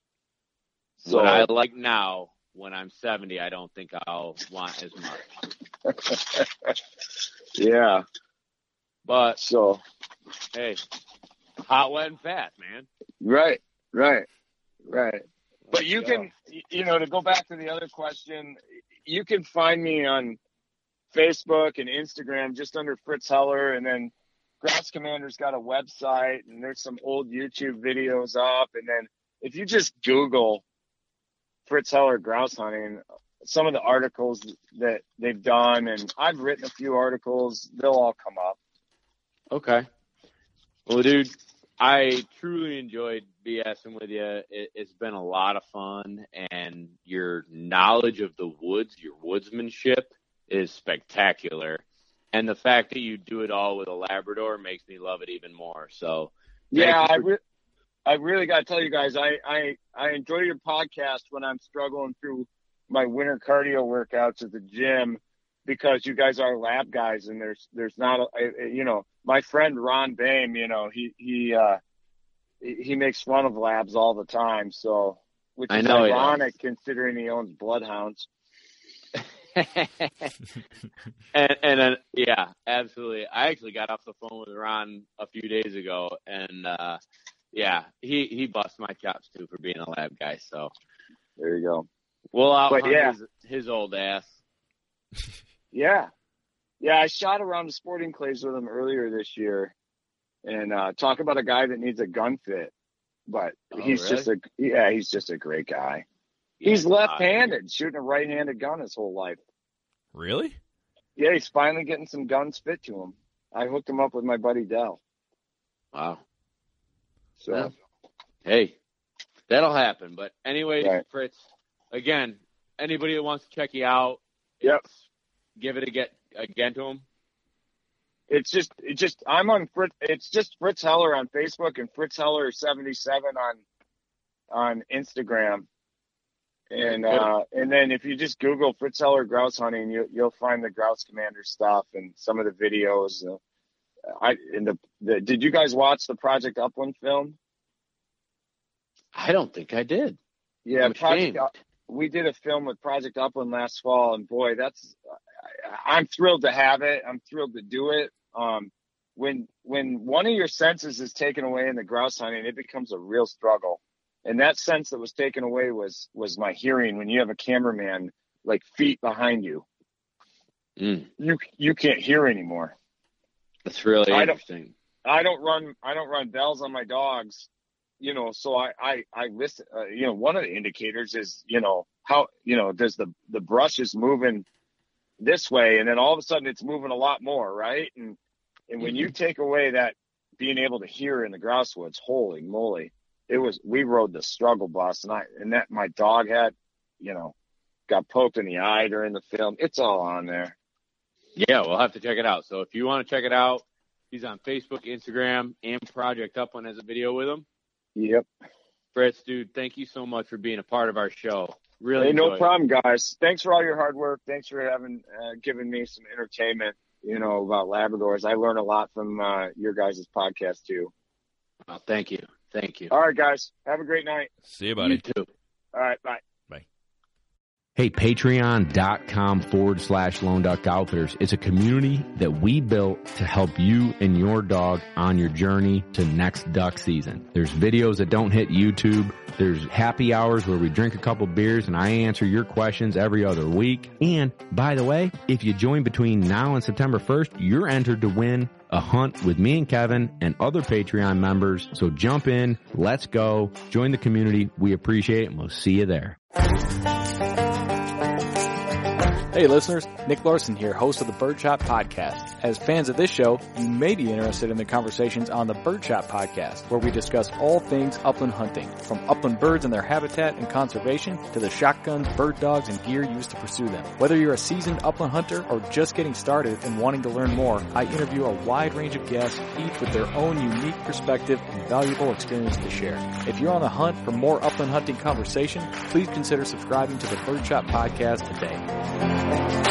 So What I like now, when I'm seventy, I don't think I'll want as much. yeah. But, So hey, hot, wet, and fast, man. right, right, right. But you Yeah. can, you know, to go back to the other question, you can find me on Facebook and Instagram just under Fritz Heller, and then Grouse Commander's got a website, and there's some old YouTube videos up, and then if you just Google Fritz Heller grouse hunting, some of the articles that they've done, and I've written a few articles, they'll all come up. Okay. Well, dude, I truly enjoyed BSing with you. It, it's been a lot of fun, and your knowledge of the woods, your woodsmanship, is spectacular. And the fact that you do it all with a Labrador makes me love it even more. So, thank Yeah, you I, for- re- I really got to tell you guys, I, I, I enjoy your podcast when I'm struggling through my winter cardio workouts at the gym because you guys are lab guys, and there's there's not, a, a- you know, my friend Ron Bame, you know, he he uh, he he makes fun of labs all the time, so which I is know he does. ironic considering he owns bloodhounds. and and uh, yeah, absolutely. I actually got off the phone with Ron a few days ago, and uh, yeah, he he busts my chops too for being a lab guy. So There you go. we'll out But yeah. his, his old ass. Yeah. Yeah, I shot around the sporting clays with him earlier this year, and uh, talk about a guy that needs a gun fit. But Oh, he's really? just a yeah, he's just a great guy. He's Yeah, left-handed, shooting a right-handed gun his whole life. Really? Yeah, he's finally getting some guns fit to him. I hooked him up with my buddy Dell. Wow. So Yeah. Hey, that'll happen. But anyway, Right. Fritz, again, anybody that wants to check you out, Yep. it's- give it a get again to him. it's just it just I'm on Fritz. It's just Fritz Heller on Facebook and Fritz Heller seventy-seven on on Instagram. And Good. uh, and then if you just Google Fritz Heller grouse hunting, you, you'll find the Grouse Commander stuff and some of the videos. Uh, I in the, the did you guys watch the Project Upland film? I don't think I did. Yeah, I'm Project. ashamed. Up- we did a film with Project Upland last fall, and boy, that's I, I'm thrilled to have it. I'm thrilled to do it. Um, when when one of your senses is taken away in the grouse hunting, it becomes a real struggle. And that sense that was taken away was was my hearing. When you have a cameraman like feet behind you, Mm, you you can't hear anymore. that's really I don't- interesting. I don't run I don't run bells on my dogs, you know. So I I I listen. Uh, you know, one of the indicators is you know how you know does the the brush is moving this way, and then all of a sudden it's moving a lot more, right? And and when you take away that being able to hear in the grouse woods, holy moly, it was we rode the struggle bus, and I and that my dog had, you know, got poked in the eye during the film. It's all on there. Yeah, we'll have to check it out. So if you want to check it out, he's on Facebook, Instagram, and Project Upland has a video with him. Yep. Fritz, dude, thank you so much for being a part of our show. Really, hey, no it. problem, guys. Thanks for all your hard work. Thanks for having uh, giving me some entertainment, you know, about Labradors. I learn a lot from uh, your guys' podcast too. Well, thank you, thank you. All right, guys, have a great night. See you, buddy. You too. All right, bye. Hey, patreon.com forward slash Lone Duck Outfitters. It's a community that we built to help you and your dog on your journey to next duck season. There's videos that don't hit YouTube. There's happy hours where we drink a couple beers and I answer your questions every other week. And by the way, if you join between now and September first, you're entered to win a hunt with me and Kevin and other Patreon members. So jump in, let's go, join the community. We appreciate it and we'll see you there. Hey listeners, Nick Larson here, host of the Birdshot Podcast. As fans of this show, you may be interested in the conversations on the Birdshot Podcast, where we discuss all things upland hunting, from upland birds and their habitat and conservation, to the shotguns, bird dogs, and gear used to pursue them. Whether you're a seasoned upland hunter or just getting started and wanting to learn more, I interview a wide range of guests, each with their own unique perspective and valuable experience to share. If you're on the hunt for more upland hunting conversation, please consider subscribing to the Birdshot Podcast today.